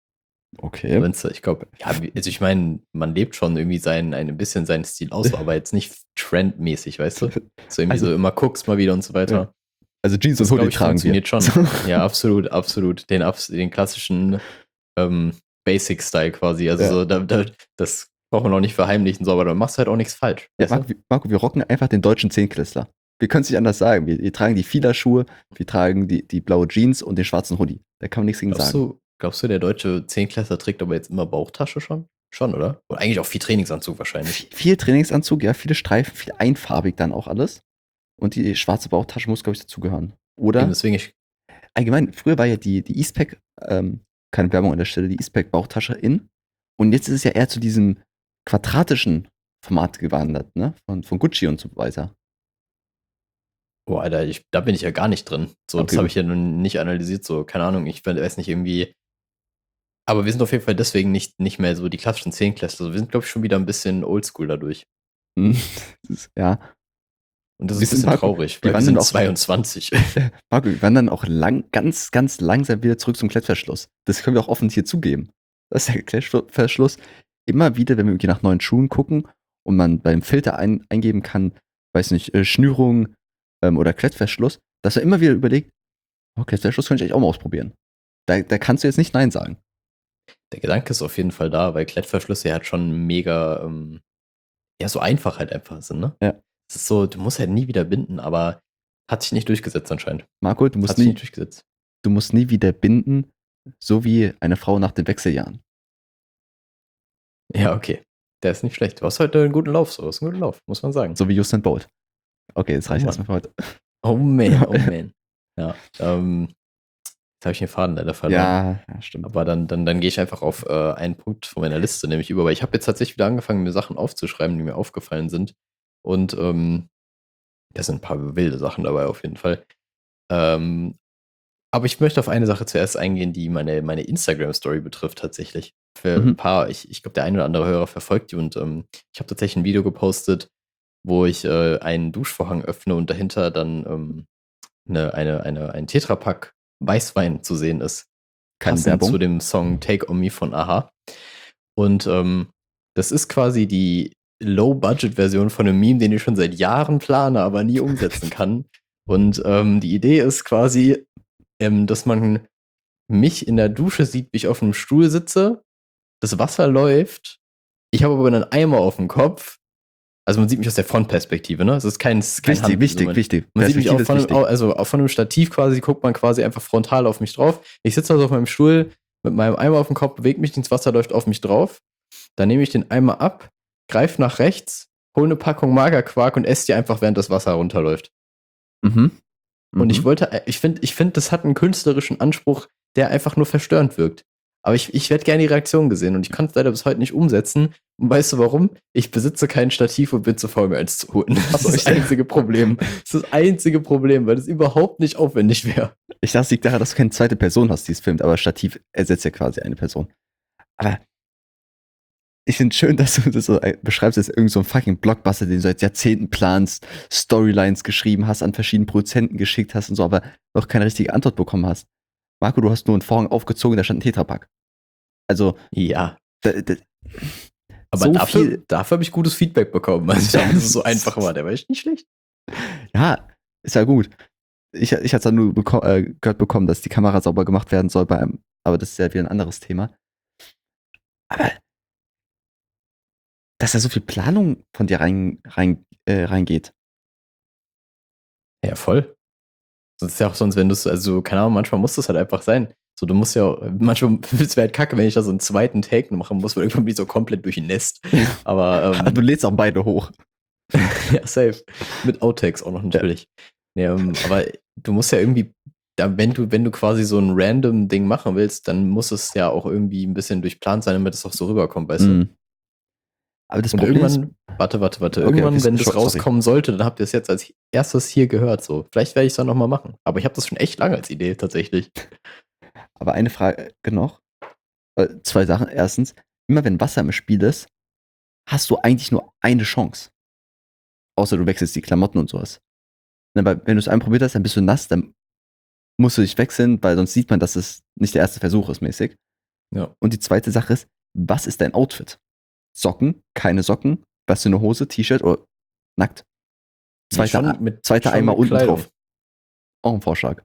Okay. Ich glaube, ja, also ich meine, man lebt schon irgendwie ein bisschen seinen Stil aus, aber jetzt nicht trendmäßig, weißt du? So irgendwie Also, so immer guckst mal wieder und so weiter. also Jeans und Das, Hoodie glaube ich, tragen wir. funktioniert schon. Ja, absolut, absolut. Den klassischen Basic-Style quasi. Also Ja. so, das braucht man auch nicht verheimlichen, so, aber da machst du halt auch nichts falsch. Ja, Weißt du? Marco, wir rocken einfach den deutschen Zehnklässler. Wir können es nicht anders sagen. Wir tragen die Fila-Schuhe, wir tragen die blaue Jeans und den schwarzen Hoodie. Da kann man nichts gegen sagen. Glaubst du, der deutsche Zehnklässler trägt aber jetzt immer Bauchtasche schon? Schon, oder? Und eigentlich auch viel Trainingsanzug wahrscheinlich. Viel Trainingsanzug, ja, viele Streifen, viel einfarbig dann auch alles. Und die schwarze Bauchtasche muss, glaube ich, dazugehören. Eben Oder deswegen, allgemein, früher war ja die Eastpak, keine Werbung an der Stelle, die Eastpak Bauchtasche in. Und jetzt ist es ja eher zu diesem quadratischen Format gewandert, ne? Von Gucci und so weiter. boah, Alter, da bin ich ja gar nicht drin. So, das Okay, habe gut. ich ja nun nicht analysiert, so, keine Ahnung, ich weiß nicht irgendwie. Aber wir sind auf jeden Fall deswegen nicht mehr so die klassischen Zehnklässler. Also wir sind, glaube ich, schon wieder ein bisschen oldschool dadurch. Hm, ja. Und das ist Wir ein sind bisschen Marco, traurig, wir weil wir wandern sind auch, 22. Marco, wir wandern auch ganz, ganz langsam wieder zurück zum Klettverschluss. Das können wir auch offen hier zugeben. Das ist der Klettverschluss. Immer wieder, wenn wir irgendwie nach neuen Schuhen gucken und man beim Filter eingeben kann, weiß nicht, Schnürung oder Klettverschluss, dass er immer wieder überlegt, oh, Klettverschluss könnte ich eigentlich auch mal ausprobieren. Da kannst du jetzt nicht Nein sagen. Der Gedanke ist auf jeden Fall da, weil Klettverschlüsse halt schon mega, ja, so einfach halt einfach sind, ne? Ja. Es ist so, du musst halt nie wieder binden, aber hat sich nicht durchgesetzt anscheinend. Marco, Hat sich nicht durchgesetzt. du musst nie wieder binden, so wie eine Frau nach den Wechseljahren. Ja, okay. Der ist nicht schlecht. Du hast heute einen guten Lauf, so. Du hast einen guten Lauf, muss man sagen. So wie Usain Bolt. Okay, das reicht Oh erstmal für heute. Oh man, oh man. Ja, jetzt habe ich den Faden leider verloren. Ja, stimmt. Aber dann gehe ich einfach auf einen Punkt von meiner Liste nämlich über, weil ich habe jetzt tatsächlich wieder angefangen, mir Sachen aufzuschreiben, die mir aufgefallen sind. Und da sind ein paar wilde Sachen dabei auf jeden Fall. Aber ich möchte auf eine Sache zuerst eingehen, die meine Instagram-Story betrifft tatsächlich. Für ein paar, ich glaube, der ein oder andere Hörer verfolgt die und ich habe tatsächlich ein Video gepostet, wo ich einen Duschvorhang öffne und dahinter dann ein Tetrapack Weißwein zu sehen ist. Keine Passend Werbung. zu dem Song Take On Me von Aha. Und das ist quasi die Low-Budget-Version von einem Meme, den ich schon seit Jahren plane, aber nie umsetzen kann. Und die Idee ist quasi, dass man mich in der Dusche sieht, wie ich auf einem Stuhl sitze, das Wasser läuft, ich habe aber einen Eimer auf dem Kopf. Also man sieht mich aus der Frontperspektive, ne? Es ist kein Wichtig. Man sieht mich auch Perspektive ist wichtig. also auch von einem Stativ quasi, guckt man quasi einfach frontal auf mich drauf. Ich sitze also auf meinem Stuhl mit meinem Eimer auf dem Kopf, bewegt mich, ins Wasser läuft auf mich drauf. Dann nehme ich den Eimer ab, greife nach rechts, hole eine Packung Magerquark und esse die einfach, während das Wasser runterläuft. Mhm. Und ich finde, das hat einen künstlerischen Anspruch, der einfach nur verstörend wirkt. Aber ich werde gerne die Reaktion gesehen und ich kann es leider bis heute nicht umsetzen. Und weißt du warum? Ich besitze kein Stativ und bin zu faul, mir eins zu holen. Das ist das einzige Problem. Das ist das einzige Problem, weil das überhaupt nicht aufwendig wäre. Ich dachte, es liegt daran, dass du keine zweite Person hast, die es filmt, aber Stativ ersetzt ja quasi eine Person. Aber ich finde schön, dass du das so beschreibst, als irgend so ein fucking Blockbuster, den du seit Jahrzehnten planst, Storylines geschrieben hast, an verschiedenen Produzenten geschickt hast und so, aber noch keine richtige Antwort bekommen hast. Marco, du hast nur einen Vorhang aufgezogen, da stand ein Tetrapack. Also, Ja. Aber Aber so dafür habe ich gutes Feedback bekommen. Also ich dachte, dass es so einfach war. Der war echt nicht schlecht. Ja, ist ja gut. Ich hatte es dann nur gehört bekommen, dass die Kamera sauber gemacht werden soll aber das ist ja wieder ein anderes Thema. Aber dass da so viel Planung von dir reingeht. Ja, voll. Das ist ja auch sonst, wenn du es, also, keine Ahnung, manchmal muss das halt einfach sein. So, du musst ja, manchmal es wäre halt kacke, wenn ich da so einen zweiten Take machen muss, weil irgendwann bin ich so komplett durchnässt. Aber, Du lädst auch beide hoch. ja, safe. Mit Outtakes auch noch natürlich. Ja. Nee, aber du musst ja irgendwie, wenn du quasi so ein random Ding machen willst, dann muss es ja auch irgendwie ein bisschen durchplant sein, damit es auch so rüberkommt, weißt du? Aber das Und Problem ist, irgendwann, warte, okay, irgendwann, wenn das sorry. rauskommen sollte, dann habt ihr es jetzt als erstes hier gehört. So, vielleicht werde ich es dann nochmal machen. Aber ich habe das schon echt lange als Idee, tatsächlich. Aber eine Frage noch. 2 Sachen. Erstens, immer wenn Wasser im Spiel ist, hast du eigentlich nur eine Chance. Außer du wechselst die Klamotten und sowas. Aber wenn du es einmal probiert hast, dann bist du nass, dann musst du dich wechseln, weil sonst sieht man, dass es nicht der erste Versuch ist, mäßig. Ja. Und die zweite Sache ist, was ist dein Outfit? Socken, keine Socken, was für eine Hose, T-Shirt oder nackt? Nee, Zweiter schon Eimer mit unten Kleidung. drauf. Auch ein Vorschlag.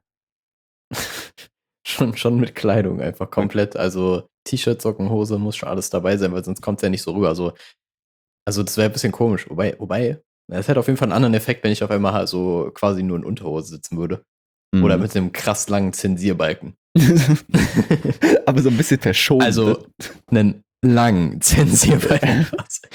schon mit Kleidung einfach komplett. Also T-Shirt, Socken, Hose muss schon alles dabei sein, weil sonst kommt es ja nicht so rüber. Also das wäre ein bisschen komisch. Wobei, es hätte auf jeden Fall einen anderen Effekt, wenn ich auf einmal halt so quasi nur in Unterhose sitzen würde. Oder mit einem krass langen Zensierbalken. Aber so ein bisschen verschoben. Also einen langen Zensierbalken.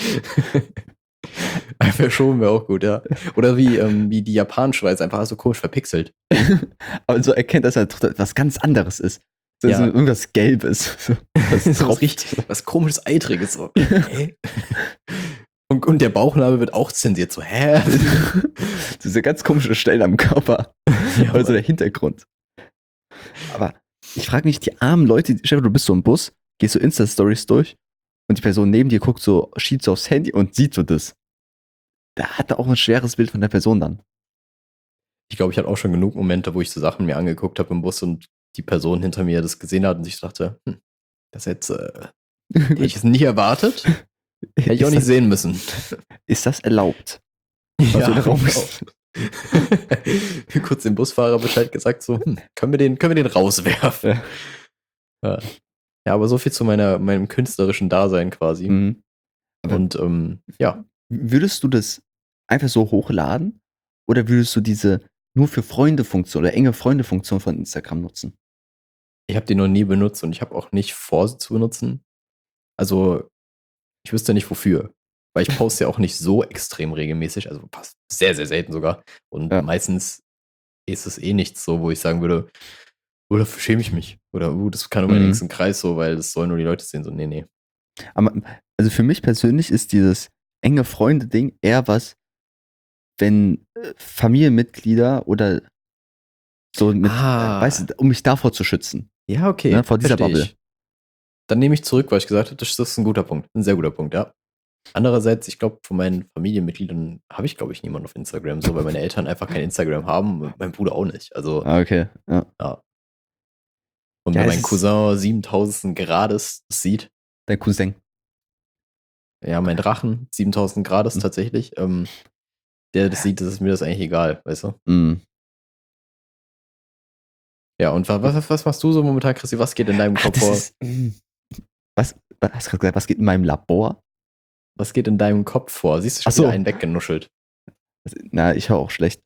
Verschoben wäre auch gut, ja. Oder wie die Japan-Schweiz, einfach so komisch verpixelt. Aber so erkennt, dass er was ganz anderes ist. Das Ja. ist irgendwas Gelbes. Das was komisches, Eitriges. So. Hä? Und der Bauchnabel wird auch zensiert. So, hä? Diese ganz komische Stellen am Körper. Ja, also der Hintergrund. Aber ich frage mich, die armen Leute, Stefan, du bist so im Bus, gehst so Insta-Stories durch und die Person neben dir guckt so, schielt so aufs Handy und sieht so das. Da hat er auch ein schweres Bild von der Person dann. Ich glaube, ich hatte auch schon genug Momente, wo ich so Sachen mir angeguckt habe im Bus und die Person hinter mir das gesehen hat und sich dachte, das hätte ich es nicht erwartet. Hätte ich auch nicht sehen müssen. Ist das erlaubt? Ja, Also der Raum ist. Kurz dem Busfahrer Bescheid gesagt, so, können wir den rauswerfen? Ja. Ja, aber so viel zu meinem künstlerischen Dasein quasi. Mhm. Und ja. Würdest du das einfach so hochladen? Oder würdest du diese nur für Freunde-Funktion oder enge Freunde-Funktion von Instagram nutzen? Ich habe die noch nie benutzt und ich habe auch nicht vor, sie zu benutzen. Also, ich wüsste nicht wofür. Weil ich poste ja auch nicht so extrem regelmäßig, also fast sehr, sehr selten sogar. Und meistens ist es eh nichts so, wo ich sagen würde, dafür schäme ich mich. Oder das kann nur meinen engsten Kreis so, weil das sollen nur die Leute sehen. So, nee. Aber, also für mich persönlich ist dieses enge Freunde-Ding eher was, wenn Familienmitglieder oder so mit, weißt du, um mich davor zu schützen. Ja, okay. Ne, vor dieser Bubble. Dann nehme ich zurück, weil ich gesagt habe, das ist ein guter Punkt. Ein sehr guter Punkt, ja. Andererseits, ich glaube, von meinen Familienmitgliedern habe ich, glaube ich, niemanden auf Instagram, so, weil meine Eltern einfach kein Instagram haben und mein Bruder auch nicht. Also, okay, ja. Und wenn mein Cousin 7000 Grades sieht. Dein Cousin. Ja, mein Drachen, 7000 Grades tatsächlich. Der das sieht, ist mir das eigentlich egal, weißt du? Mhm. Ja, und was machst du so momentan, Christi? Was geht in deinem Kopf vor? Was hast du gerade gesagt? Was geht in meinem Labor? Was geht in deinem Kopf vor? Siehst du schon wieder einen weggenuschelt? Na, ich höre auch schlecht.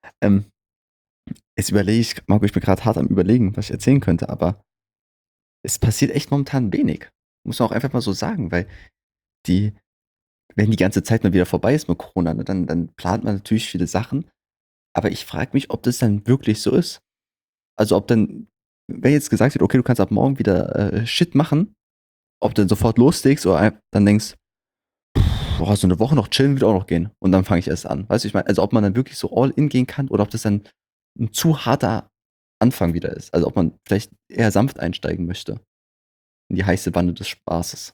Jetzt überlege ich, Marco, ich bin gerade hart am Überlegen, was ich erzählen könnte, aber es passiert echt momentan wenig. Muss man auch einfach mal so sagen, weil wenn die ganze Zeit mal wieder vorbei ist mit Corona, ne, dann plant man natürlich viele Sachen. Aber ich frage mich, ob das dann wirklich so ist. Also ob dann, wenn jetzt gesagt wird, okay, du kannst ab morgen wieder Shit machen, ob du dann sofort loslegst oder dann denkst, boah, so eine Woche noch chillen wird auch noch gehen. Und dann fange ich erst an. Weißt du, ich meine, also ob man dann wirklich so all in gehen kann oder ob das dann ein zu harter Anfang wieder ist. Also ob man vielleicht eher sanft einsteigen möchte. In die heiße Wanne des Spaßes.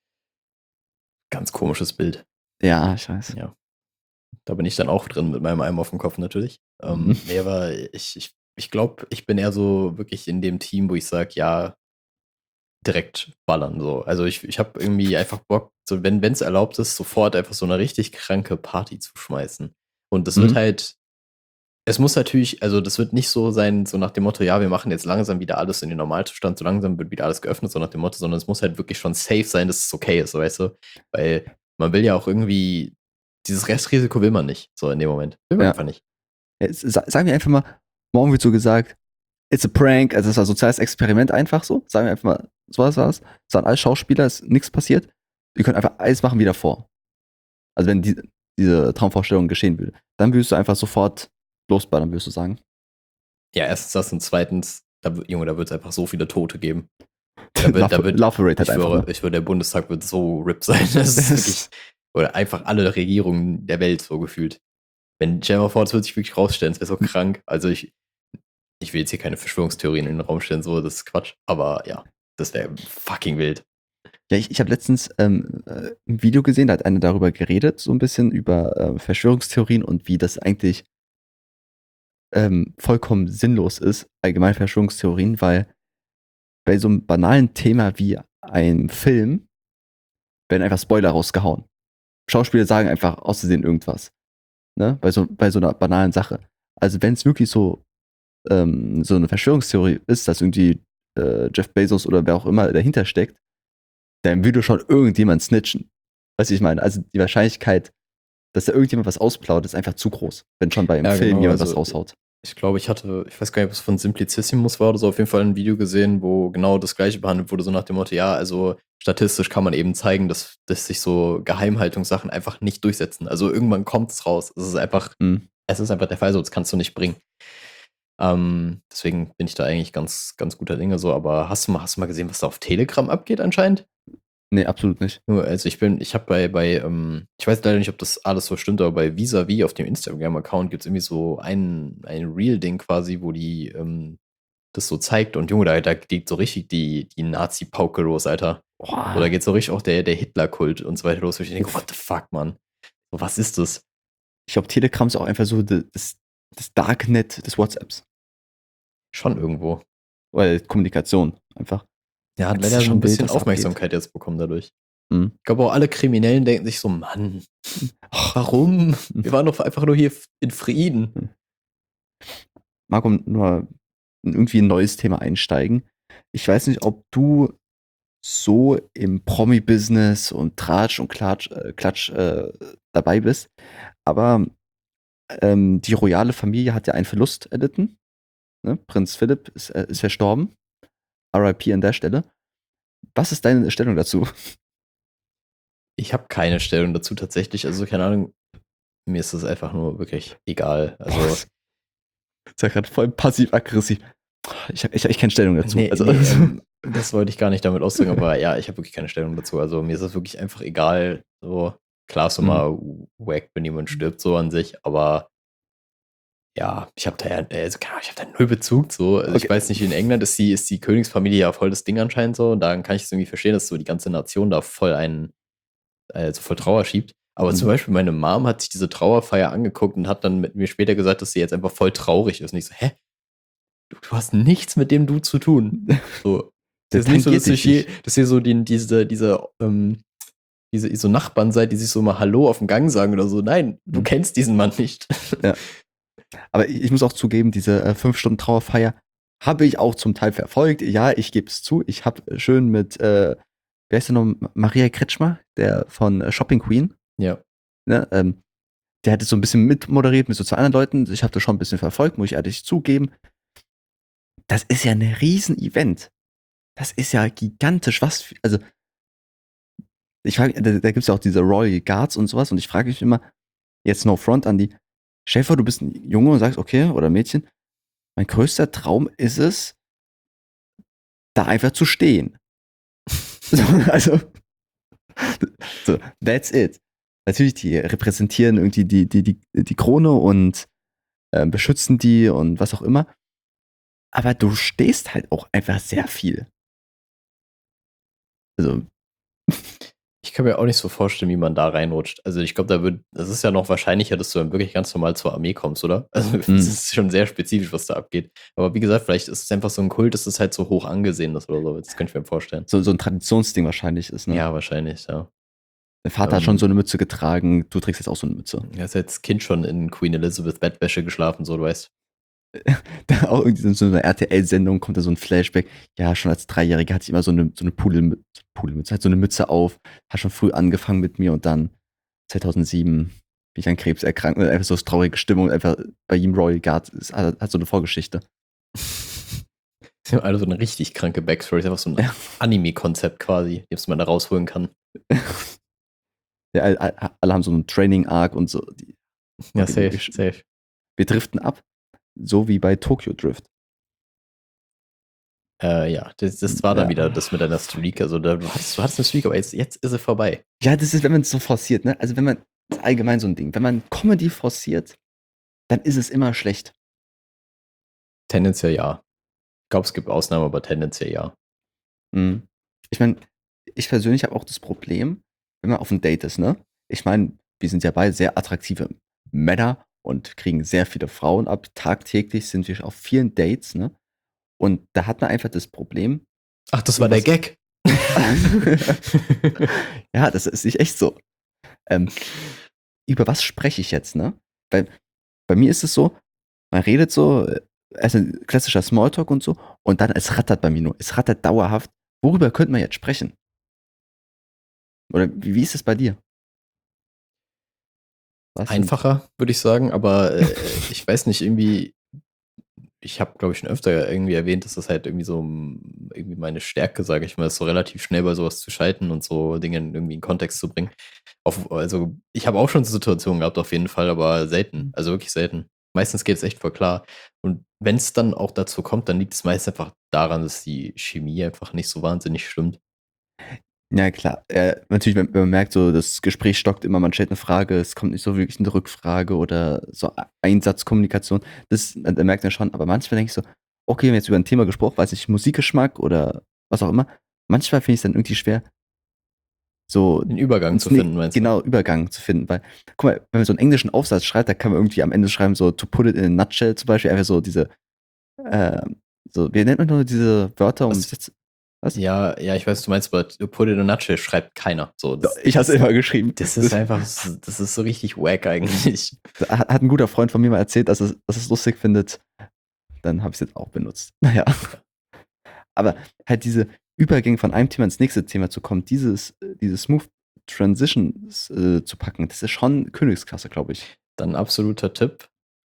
Ganz komisches Bild. Ja, ich weiß. Ja. Da bin ich dann auch drin mit meinem Eimer auf dem Kopf natürlich. Nee, aber ich glaube, ich bin eher so wirklich in dem Team, wo ich sage, ja, direkt ballern so. Also ich habe irgendwie einfach Bock, so wenn es erlaubt ist, sofort einfach so eine richtig kranke Party zu schmeißen. Und das wird halt, es muss natürlich, also das wird nicht so sein, so nach dem Motto, ja, wir machen jetzt langsam wieder alles in den Normalzustand, so langsam wird wieder alles geöffnet, so nach dem Motto, sondern es muss halt wirklich schon safe sein, dass es okay ist, so, weißt du? Weil man will ja auch irgendwie, dieses Restrisiko will man nicht, so in dem Moment. Will man einfach nicht. Sagen wir einfach mal, morgen wird so gesagt, it's a prank, also es war ein soziales Experiment einfach so. Sagen wir einfach mal, so was war es. Es waren alle Schauspieler, ist nichts passiert. Wir können einfach alles machen wie davor. Also wenn diese Traumvorstellung geschehen würde. Dann würdest du einfach sofort losballern, würdest du sagen. Ja, erstens das und zweitens, Junge, da wird es einfach so viele Tote geben. Love Rate hat einfach. Ich schwöre, der Bundestag wird so RIP sein. Das ist wirklich, oder einfach alle Regierungen der Welt so gefühlt. Wenn, stell dir mal vor, das würde sich wirklich rausstellen, das wäre so krank. Also ich will jetzt hier keine Verschwörungstheorien in den Raum stellen, so, das ist Quatsch. Aber ja, das wäre fucking wild. Ja, ich habe letztens ein Video gesehen, da hat einer darüber geredet, so ein bisschen über Verschwörungstheorien und wie das eigentlich vollkommen sinnlos ist, allgemein Verschwörungstheorien, weil bei so einem banalen Thema wie einem Film werden einfach Spoiler rausgehauen. Schauspieler sagen einfach aus Versehen irgendwas. Ne? Bei so einer banalen Sache. Also wenn es wirklich so eine Verschwörungstheorie ist, dass irgendwie Jeff Bezos oder wer auch immer dahinter steckt, dann würde schon irgendjemand snitchen. Weißt du, ich meine? Also die Wahrscheinlichkeit, dass da irgendjemand was ausplaudert, ist einfach zu groß, wenn schon bei einem Ja, Film genau, jemand was also raushaut. ich glaube, ich weiß gar nicht, ob es von Simplicissimus war oder so, auf jeden Fall ein Video gesehen, wo genau das Gleiche behandelt wurde, so nach dem Motto, ja, also statistisch kann man eben zeigen, dass sich so Geheimhaltungssachen einfach nicht durchsetzen. Also irgendwann kommt es raus. Mhm. Es ist einfach der Fall, so, das kannst du nicht bringen. Deswegen bin ich da eigentlich ganz, ganz guter Dinge so, aber hast du mal gesehen, was da auf Telegram abgeht anscheinend? Nee, absolut nicht. Nur, also ich habe ich weiß leider nicht, ob das alles so stimmt, aber bei Visavi auf dem Instagram-Account gibt es irgendwie so ein Real-Ding quasi, wo die das so zeigt und Junge, da geht so richtig die Nazi-Pauke los, Alter. Oder Boah. geht so richtig auch der Hitler-Kult und so weiter los, wo ich denke, Uff. what the fuck, Mann? So, was ist das? Ich glaube, Telegram ist auch einfach so das Darknet des WhatsApps. Schon irgendwo. Oder Kommunikation einfach. Ja, hat Das ist leider so schon ein wild, bisschen was da abgeht. Aufmerksamkeit jetzt bekommen dadurch. Mhm. Ich glaube auch alle Kriminellen denken sich so, Mann, warum? Wir waren doch einfach nur hier in Frieden. Marco, nur irgendwie ein neues Thema einsteigen. Ich weiß nicht, ob du so im Promi-Business und Tratsch und Klatsch dabei bist, aber die royale Familie hat ja einen Verlust erlitten. Ne? Prinz Philipp ist verstorben. RIP an der Stelle. Was ist deine Stellung dazu? Ich habe keine Stellung dazu tatsächlich. Also, keine Ahnung, mir ist das einfach nur wirklich egal. Also, Das ist ja gerade voll passiv-aggressiv. Ich keine Stellung dazu. nee, Also, nee, das wollte ich gar nicht damit ausdrücken, aber ja, ich habe wirklich keine Stellung dazu. Also, mir ist das wirklich einfach egal. So, klar ist Mhm. immer wack, wenn jemand stirbt, so an sich, aber ja, ich habe da ja, also, keine Ahnung, ich habe da null Bezug so. Also, ich Okay. weiß nicht, in England ist die Königsfamilie ja voll das Ding anscheinend so. Und dann kann ich es irgendwie verstehen, dass so die ganze Nation da so voll Trauer schiebt. Aber zum Mhm. Beispiel meine Mom hat sich diese Trauerfeier angeguckt und hat dann mit mir später gesagt, dass sie jetzt einfach voll traurig ist. Und ich so, hä? Du hast nichts mit dem Du zu tun. So, es Der ist nicht so, tangiert dich nicht. dass ihr so diese so Nachbarn seid, die sich so mal Hallo auf dem Gang sagen oder so. Nein, du Mhm. kennst diesen Mann nicht. Ja. Aber ich muss auch zugeben, diese 5 Stunden Trauerfeier habe ich auch zum Teil verfolgt. Ja, ich gebe es zu. Ich habe schön mit, wer ist denn noch? Maria Kretschmer, der von Shopping Queen. Ja. Ne? Der hat es so ein bisschen mitmoderiert mit so 2 anderen Leuten. Ich habe das schon ein bisschen verfolgt, muss ich ehrlich zugeben. Das ist ja ein Riesen-Event. Das ist ja gigantisch. Also, ich frage, da gibt es ja auch diese Royal Guards und sowas. Und ich frage mich immer, jetzt no front an die, stell dir vor, du bist ein Junge und sagst, okay, oder Mädchen, mein größter Traum ist es, da einfach zu stehen. So, also, so, that's it. Natürlich, die repräsentieren irgendwie die Krone und beschützen die und was auch immer. Aber du stehst halt auch einfach sehr viel. Also, Ich kann mir auch nicht so vorstellen, wie man da reinrutscht. Also ich glaube, das ist ja noch wahrscheinlicher, dass du dann wirklich ganz normal zur Armee kommst, oder? Also es ist schon sehr spezifisch, was da abgeht. Aber wie gesagt, vielleicht ist es einfach so ein Kult, dass es halt so hoch angesehen ist oder so. Das könnte ich mir vorstellen. so ein Traditionsding wahrscheinlich ist, ne? Ja, wahrscheinlich, ja. Der Vater hat schon so eine Mütze getragen, du trägst jetzt auch so eine Mütze. Er ist als Kind schon in Queen Elizabeth Bettwäsche geschlafen, so du weißt. Da auch irgendwie so eine RTL-Sendung kommt da so ein Flashback. Ja, schon als Dreijähriger hatte ich immer so eine Pudelmütze, halt so eine Mütze auf. Hat schon früh angefangen mit mir und dann 2007 bin ich an Krebs erkrankt. Und einfach so traurige Stimmung. Einfach bei ihm Royal Guard hat so eine Vorgeschichte. Sie haben alle so eine richtig kranke Backstory. Ist einfach so ein Ja. Anime-Konzept quasi, das man da rausholen kann. Ja, alle haben so einen Training-Arc und so. Ja, safe. Wir driften ab, so wie bei Tokyo Drift. Ja, das war dann wieder das mit deiner Streak. Also du hattest eine Streak, aber jetzt ist sie vorbei. Ja, das ist, wenn man es so forciert, ne? Also wenn man, das ist allgemein so ein Ding. Wenn man Comedy forciert, dann ist es immer schlecht. Tendenziell ja. Ich glaube, es gibt Ausnahmen, aber tendenziell ja. Mhm. Ich meine, ich persönlich habe auch das Problem, wenn man auf ein Date ist, ne? Ich meine, wir sind ja beide sehr attraktive Männer und kriegen sehr viele Frauen ab. Tagtäglich sind wir auf vielen Dates, ne? Und da hat man einfach das Problem, Ach, das war der Gag. Ja, das ist nicht echt so. Über was spreche ich jetzt, ne? Weil bei mir ist es so, man redet so, also ein klassischer Smalltalk und so, und dann, es rattert bei mir nur. Es rattert dauerhaft. Worüber könnte man jetzt sprechen? Oder wie ist es bei dir? Was sind, Einfacher, würde ich sagen, aber ich weiß nicht, irgendwie, ich habe, glaube ich, schon öfter irgendwie erwähnt, dass das halt irgendwie so irgendwie meine Stärke, sage ich mal, ist so relativ schnell bei sowas zu schalten und so Dinge irgendwie in Kontext zu bringen. Also ich habe auch schon so Situationen gehabt, auf jeden Fall, aber selten. Also wirklich selten. Meistens geht es echt voll klar. Und wenn es dann auch dazu kommt, dann liegt es meist einfach daran, dass die Chemie einfach nicht so wahnsinnig stimmt. ja klar, natürlich, wenn man merkt, so das Gespräch stockt immer, man stellt eine Frage, es kommt nicht so wirklich eine Rückfrage oder so Einsatzkommunikation, da merkt man schon, aber manchmal denke ich so, okay, wir haben jetzt über ein Thema gesprochen, weiß ich, Musikgeschmack oder was auch immer, manchmal finde ich es dann irgendwie schwer, so Den Übergang zu finden, meinst du? genau, Übergang zu finden, weil, guck mal, wenn man so einen englischen Aufsatz schreibt, da kann man irgendwie am Ende schreiben, so to put it in a nutshell zum Beispiel, einfach so diese, äh, so, wie nennt man nur diese Wörter, um Was? Sätze, was? Ja, ja, ich weiß, was du meinst, aber put it in a nutshell schreibt keiner. So, Ich habe es immer geschrieben. das ist einfach, das ist so richtig wack eigentlich. Hat ein guter Freund von mir mal erzählt, dass es lustig findet. Dann habe ich es jetzt auch benutzt. Naja. Aber halt diese Übergänge von einem Thema ins nächste Thema zu kommen, diese Smooth Transitions zu packen, das ist schon Königsklasse, glaube ich. Dann absoluter Tipp.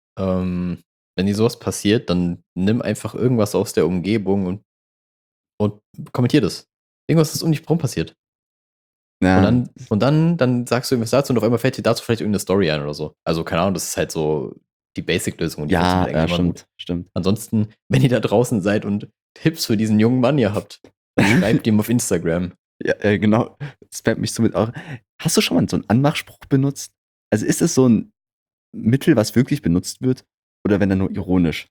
Wenn dir sowas passiert, dann nimm einfach irgendwas aus der Umgebung und kommentier das. Irgendwas ist um dich herum passiert. Ja, Und dann sagst du irgendwas dazu und auf einmal fällt dir dazu vielleicht irgendeine Story ein oder so. Also, keine Ahnung, das ist halt so die Basic-Lösung und die funktioniert eigentlich immer gut. stimmt. Ansonsten, wenn ihr da draußen seid und Tipps für diesen jungen Mann ihr habt, dann schreibt ihm auf Instagram. Ja, genau. Spammt mich somit auch. Hast du schon mal so einen Anmachspruch benutzt? Also ist es so ein Mittel, was wirklich benutzt wird? Oder wenn dann nur ironisch?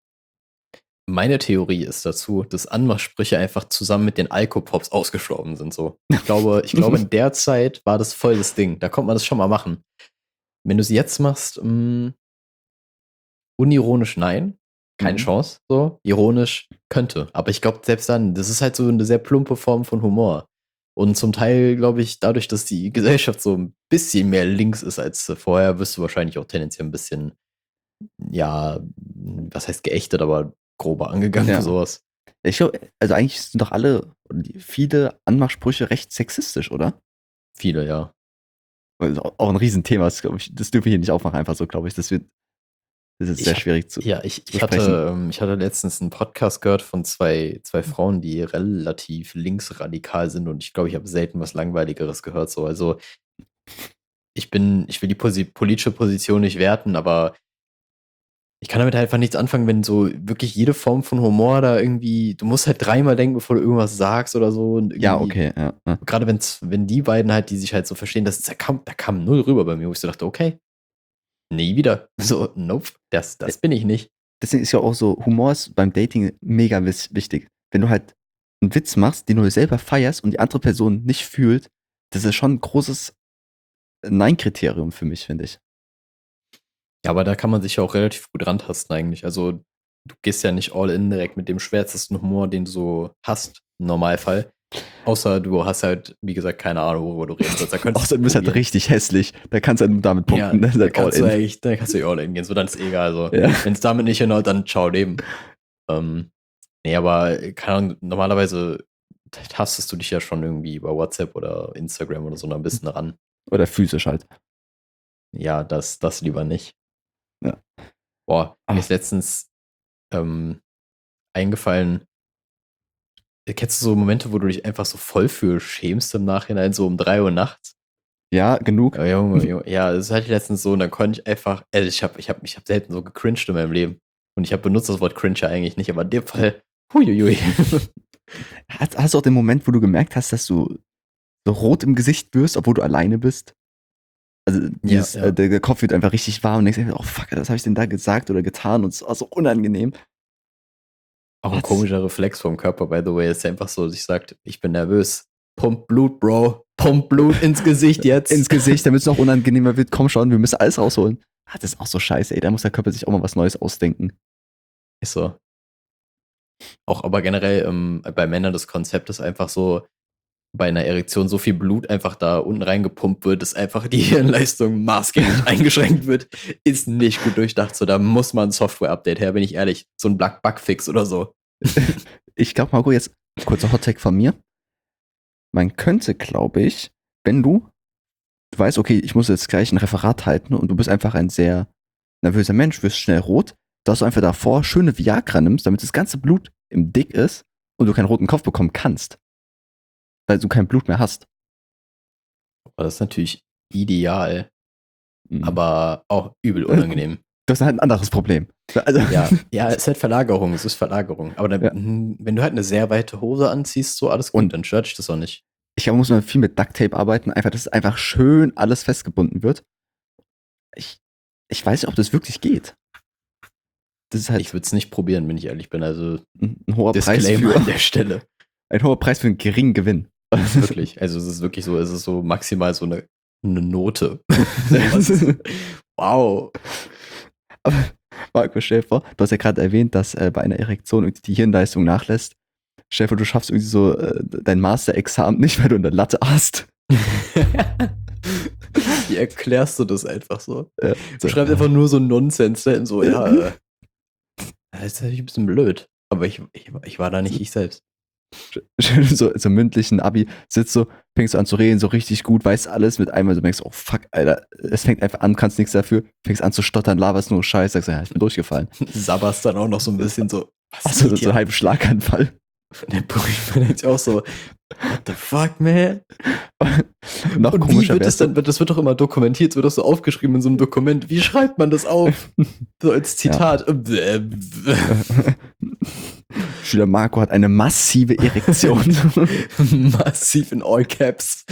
Meine Theorie ist dazu, dass Anmachsprüche einfach zusammen mit den Alkopops ausgestorben sind. So. Ich glaube, in der Zeit war das voll das Ding. Da konnte man das schon mal machen. Wenn du es jetzt machst, unironisch nein, keine Chance. So. Ironisch könnte. Aber ich glaube, selbst dann, das ist halt so eine sehr plumpe Form von Humor. Und zum Teil, glaube ich, dadurch, dass die Gesellschaft so ein bisschen mehr links ist als vorher, wirst du wahrscheinlich auch tendenziell ein bisschen, ja, was heißt geächtet, aber grober angegangen Ja. für sowas. Ich glaube, also eigentlich sind doch viele Anmachsprüche recht sexistisch, oder? Viele, ja. Also auch ein Riesenthema, das dürfen wir hier nicht aufmachen, einfach so, glaube ich. Das ist sehr schwierig zu Ich besprechen. hatte letztens einen Podcast gehört von zwei Frauen, die relativ linksradikal sind und ich glaube, ich habe selten was Langweiligeres gehört. So. Also ich will die politische Position nicht werten, aber ich kann damit halt einfach nichts anfangen, wenn so wirklich jede Form von Humor da irgendwie, du musst halt dreimal denken, bevor du irgendwas sagst oder so. Und Ja, okay, ja. gerade wenn die beiden halt, die sich halt so verstehen, da kam null rüber bei mir, wo ich so dachte, okay, nie wieder. So, nope, das bin ich nicht. Deswegen ist ja auch so, Humor ist beim Dating mega wichtig. Wenn du halt einen Witz machst, den du selber feierst und die andere Person nicht fühlt, das ist schon ein großes Nein-Kriterium für mich, finde ich. Ja, aber da kann man sich ja auch relativ gut rantasten eigentlich. Also, du gehst ja nicht all in direkt mit dem schwärzesten Humor, den du so hast, im Normalfall. Außer du hast halt, wie gesagt, keine Ahnung, worüber du reden sollst. Da könntest Außer du bist halt probieren. richtig hässlich. Da kannst du halt nur damit Ja, punkten. Das ist da halt all kannst du in. eigentlich, da kannst du all in gehen. So, dann ist egal. So. Ja. Wenn es damit nicht hinhaut, dann ciao Leben. Nee, aber keine Ahnung, normalerweise tastest du dich ja schon irgendwie über WhatsApp oder Instagram oder so noch ein bisschen ran. Oder physisch halt. Ja, das lieber nicht. Ja. Boah, mir Ah. ist letztens eingefallen, kennst du so Momente, wo du dich einfach so voll für schämst im Nachhinein, so um 3 Uhr nachts? Ja, genug. Ja, Junge, ja, das hatte ich letztens so und dann konnte ich einfach, also ich hab selten so gecringed in meinem Leben. Und ich habe benutzt das Wort cringe ja eigentlich nicht, aber in dem Fall, huiuiui. Hast du auch den Moment, wo du gemerkt hast, dass du so rot im Gesicht wirst, obwohl du alleine bist? Also Ja. der Kopf wird einfach richtig warm und denkst dir, oh fuck, was habe ich denn da gesagt oder getan? Und es war so unangenehm. Auch ein komischer Reflex vom Körper, by the way, ist einfach so, dass ich sagt, ich bin nervös. Pump Blut, Bro. Pump Blut ins Gesicht jetzt. Ins Gesicht, damit es noch unangenehmer wird. Komm schon, wir müssen alles rausholen. Das ist auch so scheiße, ey. Da muss der Körper sich auch mal was Neues ausdenken. Ist so. Auch aber generell bei Männern das Konzept ist einfach so, bei einer Erektion so viel Blut einfach da unten reingepumpt wird, dass einfach die Hirnleistung maßgeblich eingeschränkt wird, ist nicht gut durchdacht. So, da muss man ein Software-Update her, bin ich ehrlich. So ein Bugfix oder so. Ich glaube, Marco, jetzt kurzer Hottake von mir. Man könnte, glaube ich, wenn du weißt, okay, ich muss jetzt gleich ein Referat halten und du bist einfach ein sehr nervöser Mensch, wirst schnell rot, dass du einfach davor schöne Viagra nimmst, damit das ganze Blut im Dick ist und du keinen roten Kopf bekommen kannst, weil du kein Blut mehr hast. Aber das ist natürlich ideal, Mhm. aber auch übel unangenehm. Das ist halt ein anderes Problem. Also, Ja, es ist halt Verlagerung, es ist Verlagerung. Aber dann, Ja. wenn du halt eine sehr weite Hose anziehst, so alles gut, Und- dann stört dich das auch nicht. ich glaube, man muss man viel mit Ducktape arbeiten, einfach, dass einfach schön alles festgebunden wird. Ich weiß nicht, ob das wirklich geht. Das ist halt Ich würde es nicht probieren, wenn ich ehrlich bin. Also ein hoher Preis Disclaimer an für der Stelle. ein hoher Preis für einen geringen Gewinn. Wirklich. Also es ist wirklich so, es ist so maximal so eine Note. Wow. Aber Marco, stell dir vor, du hast ja gerade erwähnt, dass bei einer Erektion irgendwie die Hirnleistung nachlässt. Stell dir vor, du schaffst irgendwie so dein Masterexamen nicht, weil du eine Latte hast. Wie erklärst du das einfach so? Ja, Du schreibst einfach nur so Nonsens dahin, so, ja, das ist natürlich ein bisschen blöd. Aber ich war da nicht ich selbst. so mündlichen Abi sitzt so, fängst du an zu reden, so richtig gut, weißt alles mit einmal, so denkst, oh fuck, Alter, es fängt einfach an, kannst nichts dafür, fängst an zu stottern, laberst nur Scheiß, sagst, ja, ich bin durchgefallen. Sabberst dann auch noch so ein bisschen so, was Hast du geht so einen hier? halben Schlaganfall? Der Prüfer denkt auch so, what the fuck, man? Noch Und wie komischer wird wär's das dann, das wird doch immer dokumentiert, es wird doch so aufgeschrieben in so einem Dokument. Wie schreibt man das auf? So als Zitat. Schüler Marco hat eine massive Erektion. Massiv in All Caps.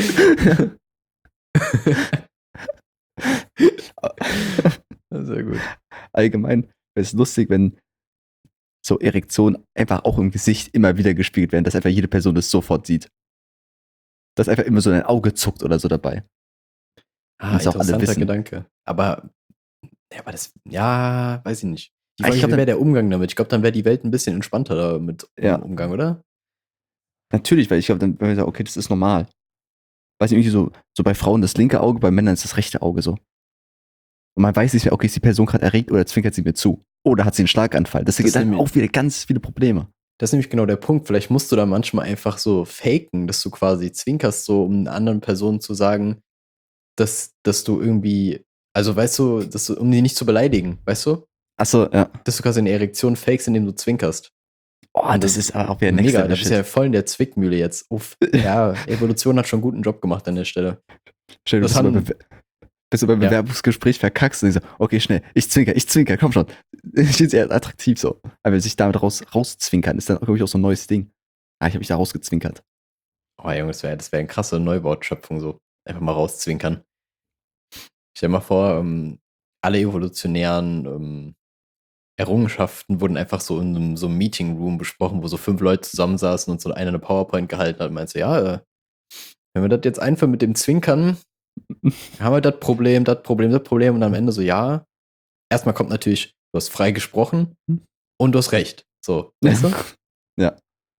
Sehr gut. Allgemein wäre es lustig, wenn so Erektionen einfach auch im Gesicht immer wieder gespiegelt werden, dass einfach jede Person das sofort sieht. Dass einfach immer so ein Auge zuckt oder so dabei. Ah, Das auch alle interessanter wissen. Gedanke. Aber das, ja, weiß ich nicht. Die Ah, ich Frage, glaub, wie wäre der Umgang damit? Ich glaube, dann wäre die Welt ein bisschen entspannter damit Ja. im Umgang, oder? Natürlich, weil ich glaube, dann, wenn wir sagen, okay, das ist normal. Weiß nicht, irgendwie so bei Frauen das linke Auge, bei Männern ist das rechte Auge so. Und man weiß nicht mehr, okay, ist die Person gerade erregt oder zwinkert sie mir zu? Oder hat sie einen Schlaganfall? Das gibt dann nämlich- auch wieder ganz viele Probleme. Das ist nämlich genau der Punkt. Vielleicht musst du da manchmal einfach so faken, dass du quasi zwinkerst, so um einer anderen Person zu sagen, dass du irgendwie, also weißt du, um die nicht zu beleidigen, weißt du? Achso, ja. Dass du quasi eine Erektion fakest, indem du zwinkerst. Oh, das ist auch wieder Mega, Level da bist du ja voll in der Zwickmühle jetzt. Uff. Ja, Evolution hat schon einen guten Job gemacht an der Stelle. Stell dir das vor, haben- bist du beim Ja. Bewerbungsgespräch verkackst und ich so, okay, schnell, ich zwinker, komm schon. Ich finde es eher attraktiv so. Aber sich damit rauszwinkern, ist dann, glaube ich, auch so ein neues Ding. Ah, ich habe mich da rausgezwinkert. Oh Junge, das wäre eine krasse Neuwortschöpfung, so. Einfach mal rauszwinkern. Stell dir mal vor, alle evolutionären Errungenschaften wurden einfach so in so einem Meeting Room besprochen, wo so 5 Leute zusammensaßen und so einer eine PowerPoint gehalten hat und meinte, ja, wenn wir das jetzt einführen mit dem Zwinkern, haben wir das Problem und am Ende so, ja. Erstmal kommt natürlich, du hast frei gesprochen und du hast recht. So, weißt du? Ja.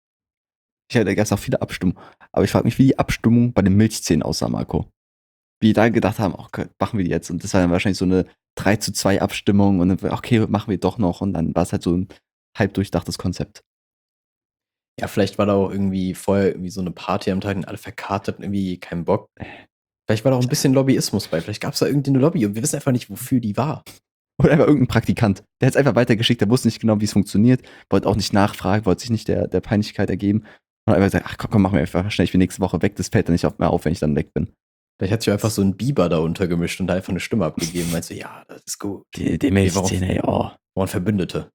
Da gab es auch viele Abstimmungen. Aber ich frage mich, wie die Abstimmung bei den Milchzähnen aussah, Marco. Wie die da gedacht haben, oh Gott, machen wir die jetzt? Und das war dann wahrscheinlich so eine 3:2 Abstimmung und dann, okay, machen wir doch noch. Und dann war es halt so ein halb durchdachtes Konzept. Ja, vielleicht war da auch irgendwie vorher irgendwie so eine Party am Tag und alle verkatert und irgendwie keinen Bock. Vielleicht war da auch ein bisschen Lobbyismus bei. Vielleicht gab es da irgendeine Lobby und wir wissen einfach nicht, wofür die war. Oder einfach irgendein Praktikant. Der hat es einfach weitergeschickt, der wusste nicht genau, wie es funktioniert, wollte auch nicht nachfragen, wollte sich nicht der Peinlichkeit ergeben. Und hat einfach gesagt, ach komm, machen wir einfach schnell, ich bin nächste Woche weg, das fällt dann nicht mehr auf, wenn ich dann weg bin. Vielleicht hat sich einfach so ein Biber da untergemischt und da einfach eine Stimme abgegeben. Meinst du, ja, das ist gut. Die Milchzähne, ja. Und Verbündete.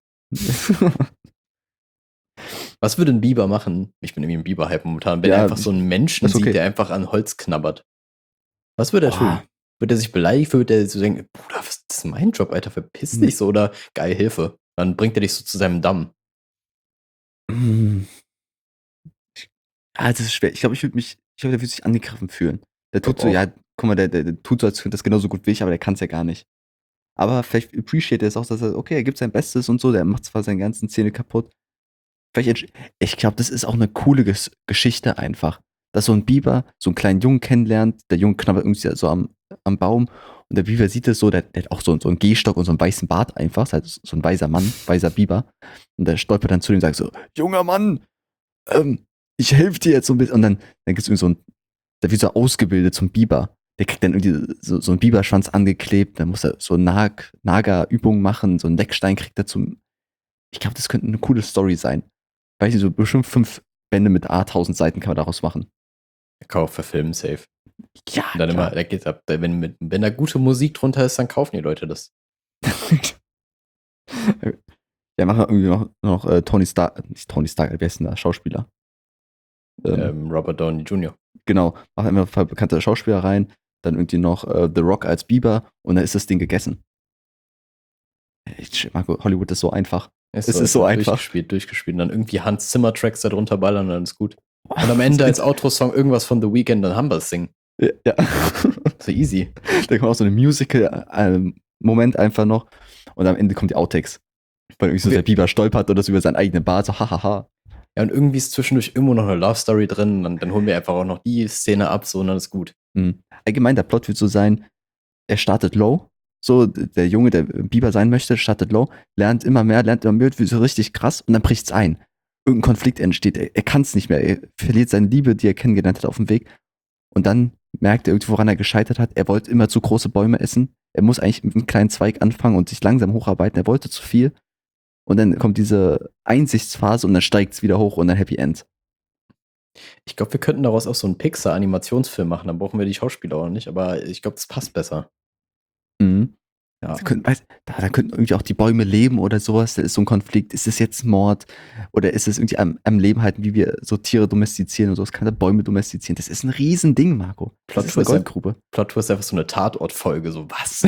Was würde ein Biber machen? Ich bin irgendwie im Biber-Hype momentan. Wenn Ja, er einfach so einen Menschen ist okay. sieht, der einfach an Holz knabbert. Was würde er Boah. tun? Würde er sich beleidigt? Würde er so denken, Bruder, was ist mein Job, Alter? Verpiss dich so oder geil, Hilfe. Dann bringt er dich so zu seinem Damm. Das ist schwer. Ich glaube, der würde sich angegriffen fühlen. Der tut Glaub so, auch. ja, guck mal, der tut so, als könnte das genauso gut wie ich, aber der kann es ja gar nicht. Aber vielleicht appreciate er es auch, dass er, okay, er gibt sein Bestes und so, der macht zwar seine ganzen Zähne kaputt, Ich glaube, das ist auch eine coole Geschichte einfach. Dass so ein Biber so einen kleinen Jungen kennenlernt, der Junge knabbert irgendwie so am Baum und der Biber sieht es so, der hat auch so einen Gehstock und so einen weißen Bart einfach, ist halt so ein weißer Mann, weißer Biber. Und der stolpert dann zu dem und sagt so, junger Mann, ich helfe dir jetzt so ein bisschen. Und dann gibt es irgendwie so der wird so ausgebildet zum Biber. Der kriegt dann irgendwie so einen Biberschwanz angeklebt, dann muss er so Naga-Übungen machen, so einen Leckstein kriegt er zum. Ich glaube, das könnte eine coole Story sein. Weiß nicht, so bestimmt 5 Bände mit 1000 Seiten kann man daraus machen. Kauf für Film safe. Ja, Und dann immer, da geht's ab. Wenn da gute Musik drunter ist, dann kaufen die Leute das. Ja, machen wir irgendwie noch Tony Stark, nicht Tony Stark, wer ist denn da? Schauspieler. Robert Downey Jr. Genau, machen immer ein paar bekannte Schauspieler rein, dann irgendwie noch The Rock als Biber und dann ist das Ding gegessen. Marco, Hollywood ist so einfach. Es ist so einfach. Durchgespielt. Und dann irgendwie Hans Zimmer Tracks da drunter ballern und dann ist gut. Und am Ende als Outro-Song irgendwas von The Weeknd, dann haben wir das Ding. Ja. So easy. Da kommt auch so eine Musical-Moment einfach noch und am Ende kommt die Outtakes. Weil irgendwie so der Biber stolpert oder so über seinen eigenen Bart, so hahaha. Ja, und irgendwie ist zwischendurch immer noch eine Love-Story drin. Und dann holen wir einfach auch noch die Szene ab, so und dann ist gut. Allgemein, der Plot wird so sein, er startet low. So, der Junge, der Biber sein möchte, startet low, lernt immer mehr, wird so richtig krass und dann bricht's ein. Irgendein Konflikt entsteht, er kann es nicht mehr, er verliert seine Liebe, die er kennengelernt hat auf dem Weg. Und dann merkt er irgendwie, woran er gescheitert hat. Er wollte immer zu große Bäume essen. Er muss eigentlich mit einem kleinen Zweig anfangen und sich langsam hocharbeiten. Er wollte zu viel. Und dann kommt diese Einsichtsphase und dann steigt es wieder hoch und dann Happy End. Ich glaube, wir könnten daraus auch so einen Pixar-Animationsfilm machen. Dann brauchen wir die Schauspieler auch nicht, aber ich glaube, das passt besser. Mhm. Ja. Da könnten irgendwie auch die Bäume leben oder sowas. Da ist so ein Konflikt. Ist es jetzt Mord? Oder ist es irgendwie am Leben halten, wie wir so Tiere domestizieren und so? Es kann da Bäume domestizieren. Das ist ein Riesending, Marco. Das ist eine Goldgrube. Plot-Twist ist einfach so eine Tatort-Folge. So, was?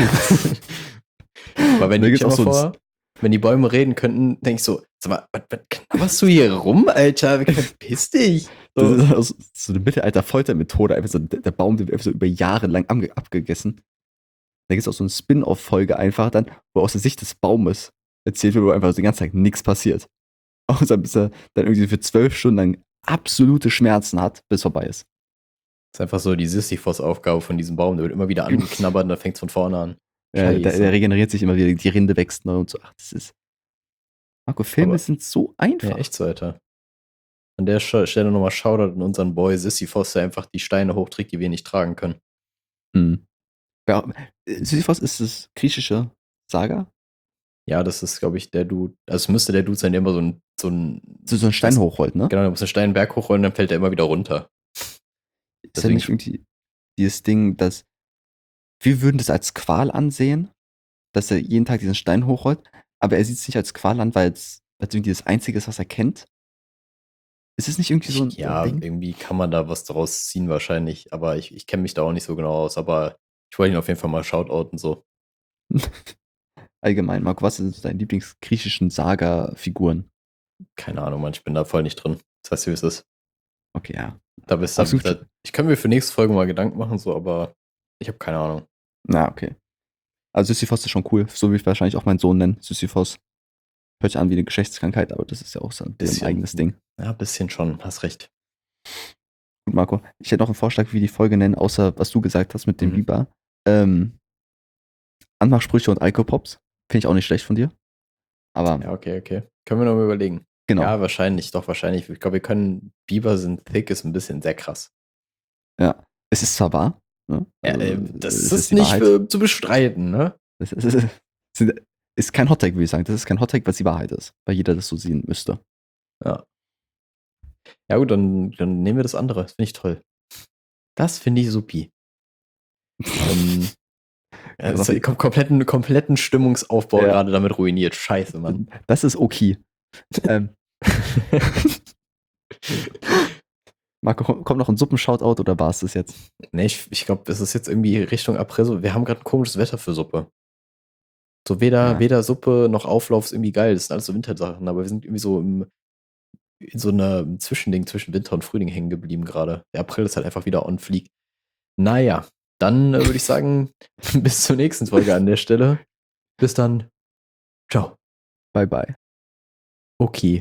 Aber wenn wenn die Bäume reden könnten, denke ich so, sag mal, was knabberst du hier rum, Alter? Verpiss dich. So. Das ist so eine Mittelalter-Foltermethode. Einfach so, der Baum, der wird einfach so über Jahre lang abgegessen. Da gibt es auch so eine Spin-off-Folge einfach dann, wo aus der Sicht des Baumes erzählt wird, wo einfach so die ganze Zeit nichts passiert. Außer bis er dann irgendwie für 12 Stunden lang absolute Schmerzen hat, bis vorbei ist. Das ist einfach so die Sisyphos-Aufgabe von diesem Baum. Der wird immer wieder angeknabbert und dann fängt es von vorne an. Ja, der regeneriert sich immer wieder, die Rinde wächst neu und so. Ach, das ist. Marco, Filme sind so einfach. Ja, echt so, Alter. An der Stelle nochmal Shoutout an unseren Boy Sisyphos, der einfach die Steine hochträgt, die wir nicht tragen können. Ja, Sisyphos ist das griechische Saga? Ja, das ist, glaube ich, der Dude. Also, es müsste der Dude sein, der immer so einen Stein hochrollt, ne? Genau, der muss einen Stein Berg hochrollen, dann fällt er immer wieder runter. Ist ja nicht irgendwie dieses Ding, dass wir würden das als Qual ansehen, dass er jeden Tag diesen Stein hochrollt, aber er sieht es nicht als Qual an, weil es irgendwie das Einzige ist, was er kennt. Ist es nicht irgendwie so ein Ja, Ding? irgendwie kann man da was draus ziehen wahrscheinlich, aber ich kenne mich da auch nicht so genau aus, aber ich wollte ihn auf jeden Fall mal shoutouten so. Allgemein, Marco, was sind deine Lieblingsgriechischen Saga-Figuren? Keine Ahnung, Mann, ich bin da voll nicht drin. Das heißt, wie es ist. Okay, ja. Ich kann mir für nächste Folge mal Gedanken machen, so, aber ich habe keine Ahnung. Na, okay. Also Sisyphos ist schon cool, so wie ich wahrscheinlich auch meinen Sohn nennen, Sisyphos. Hört sich an wie eine Geschlechtskrankheit, aber das ist ja auch so ein eigenes Ding. Ja, ein bisschen schon, hast recht. Gut, Marco, ich hätte noch einen Vorschlag, wie wir die Folge nennen, außer was du gesagt hast mit dem Biber. Anmachsprüche und Alkopops. Finde ich auch nicht schlecht von dir. Aber. Ja, okay. Können wir noch mal überlegen. Genau. Ja, wahrscheinlich. Ich glaube, wir können. Biber sind thick, ist ein bisschen sehr krass. Ja. Es ist zwar wahr. Ne? Also, ja, das ist nicht zu bestreiten, ne? Es ist kein Hottag, würde ich sagen. Das ist kein Hottag, was die Wahrheit ist. Weil jeder das so sehen müsste. Ja. Ja, gut, dann nehmen wir das andere. Das finde ich toll. Das finde ich supi. Kompletten Stimmungsaufbau gerade damit ruiniert. Scheiße, Mann. Das ist okay. Marco, kommt noch ein Suppen-Shoutout oder war es das jetzt? Nee, ich glaube, es ist jetzt irgendwie Richtung April so. Wir haben gerade ein komisches Wetter für Suppe. So weder Suppe noch Auflauf ist irgendwie geil. Das sind alles so Wintersachen, aber wir sind irgendwie so in so einem Zwischending zwischen Winter und Frühling hängen geblieben gerade. Der April ist halt einfach wieder on fleek. Naja, dann würde ich sagen, bis zur nächsten Folge an der Stelle. Bis dann. Ciao. Bye, bye. Okay.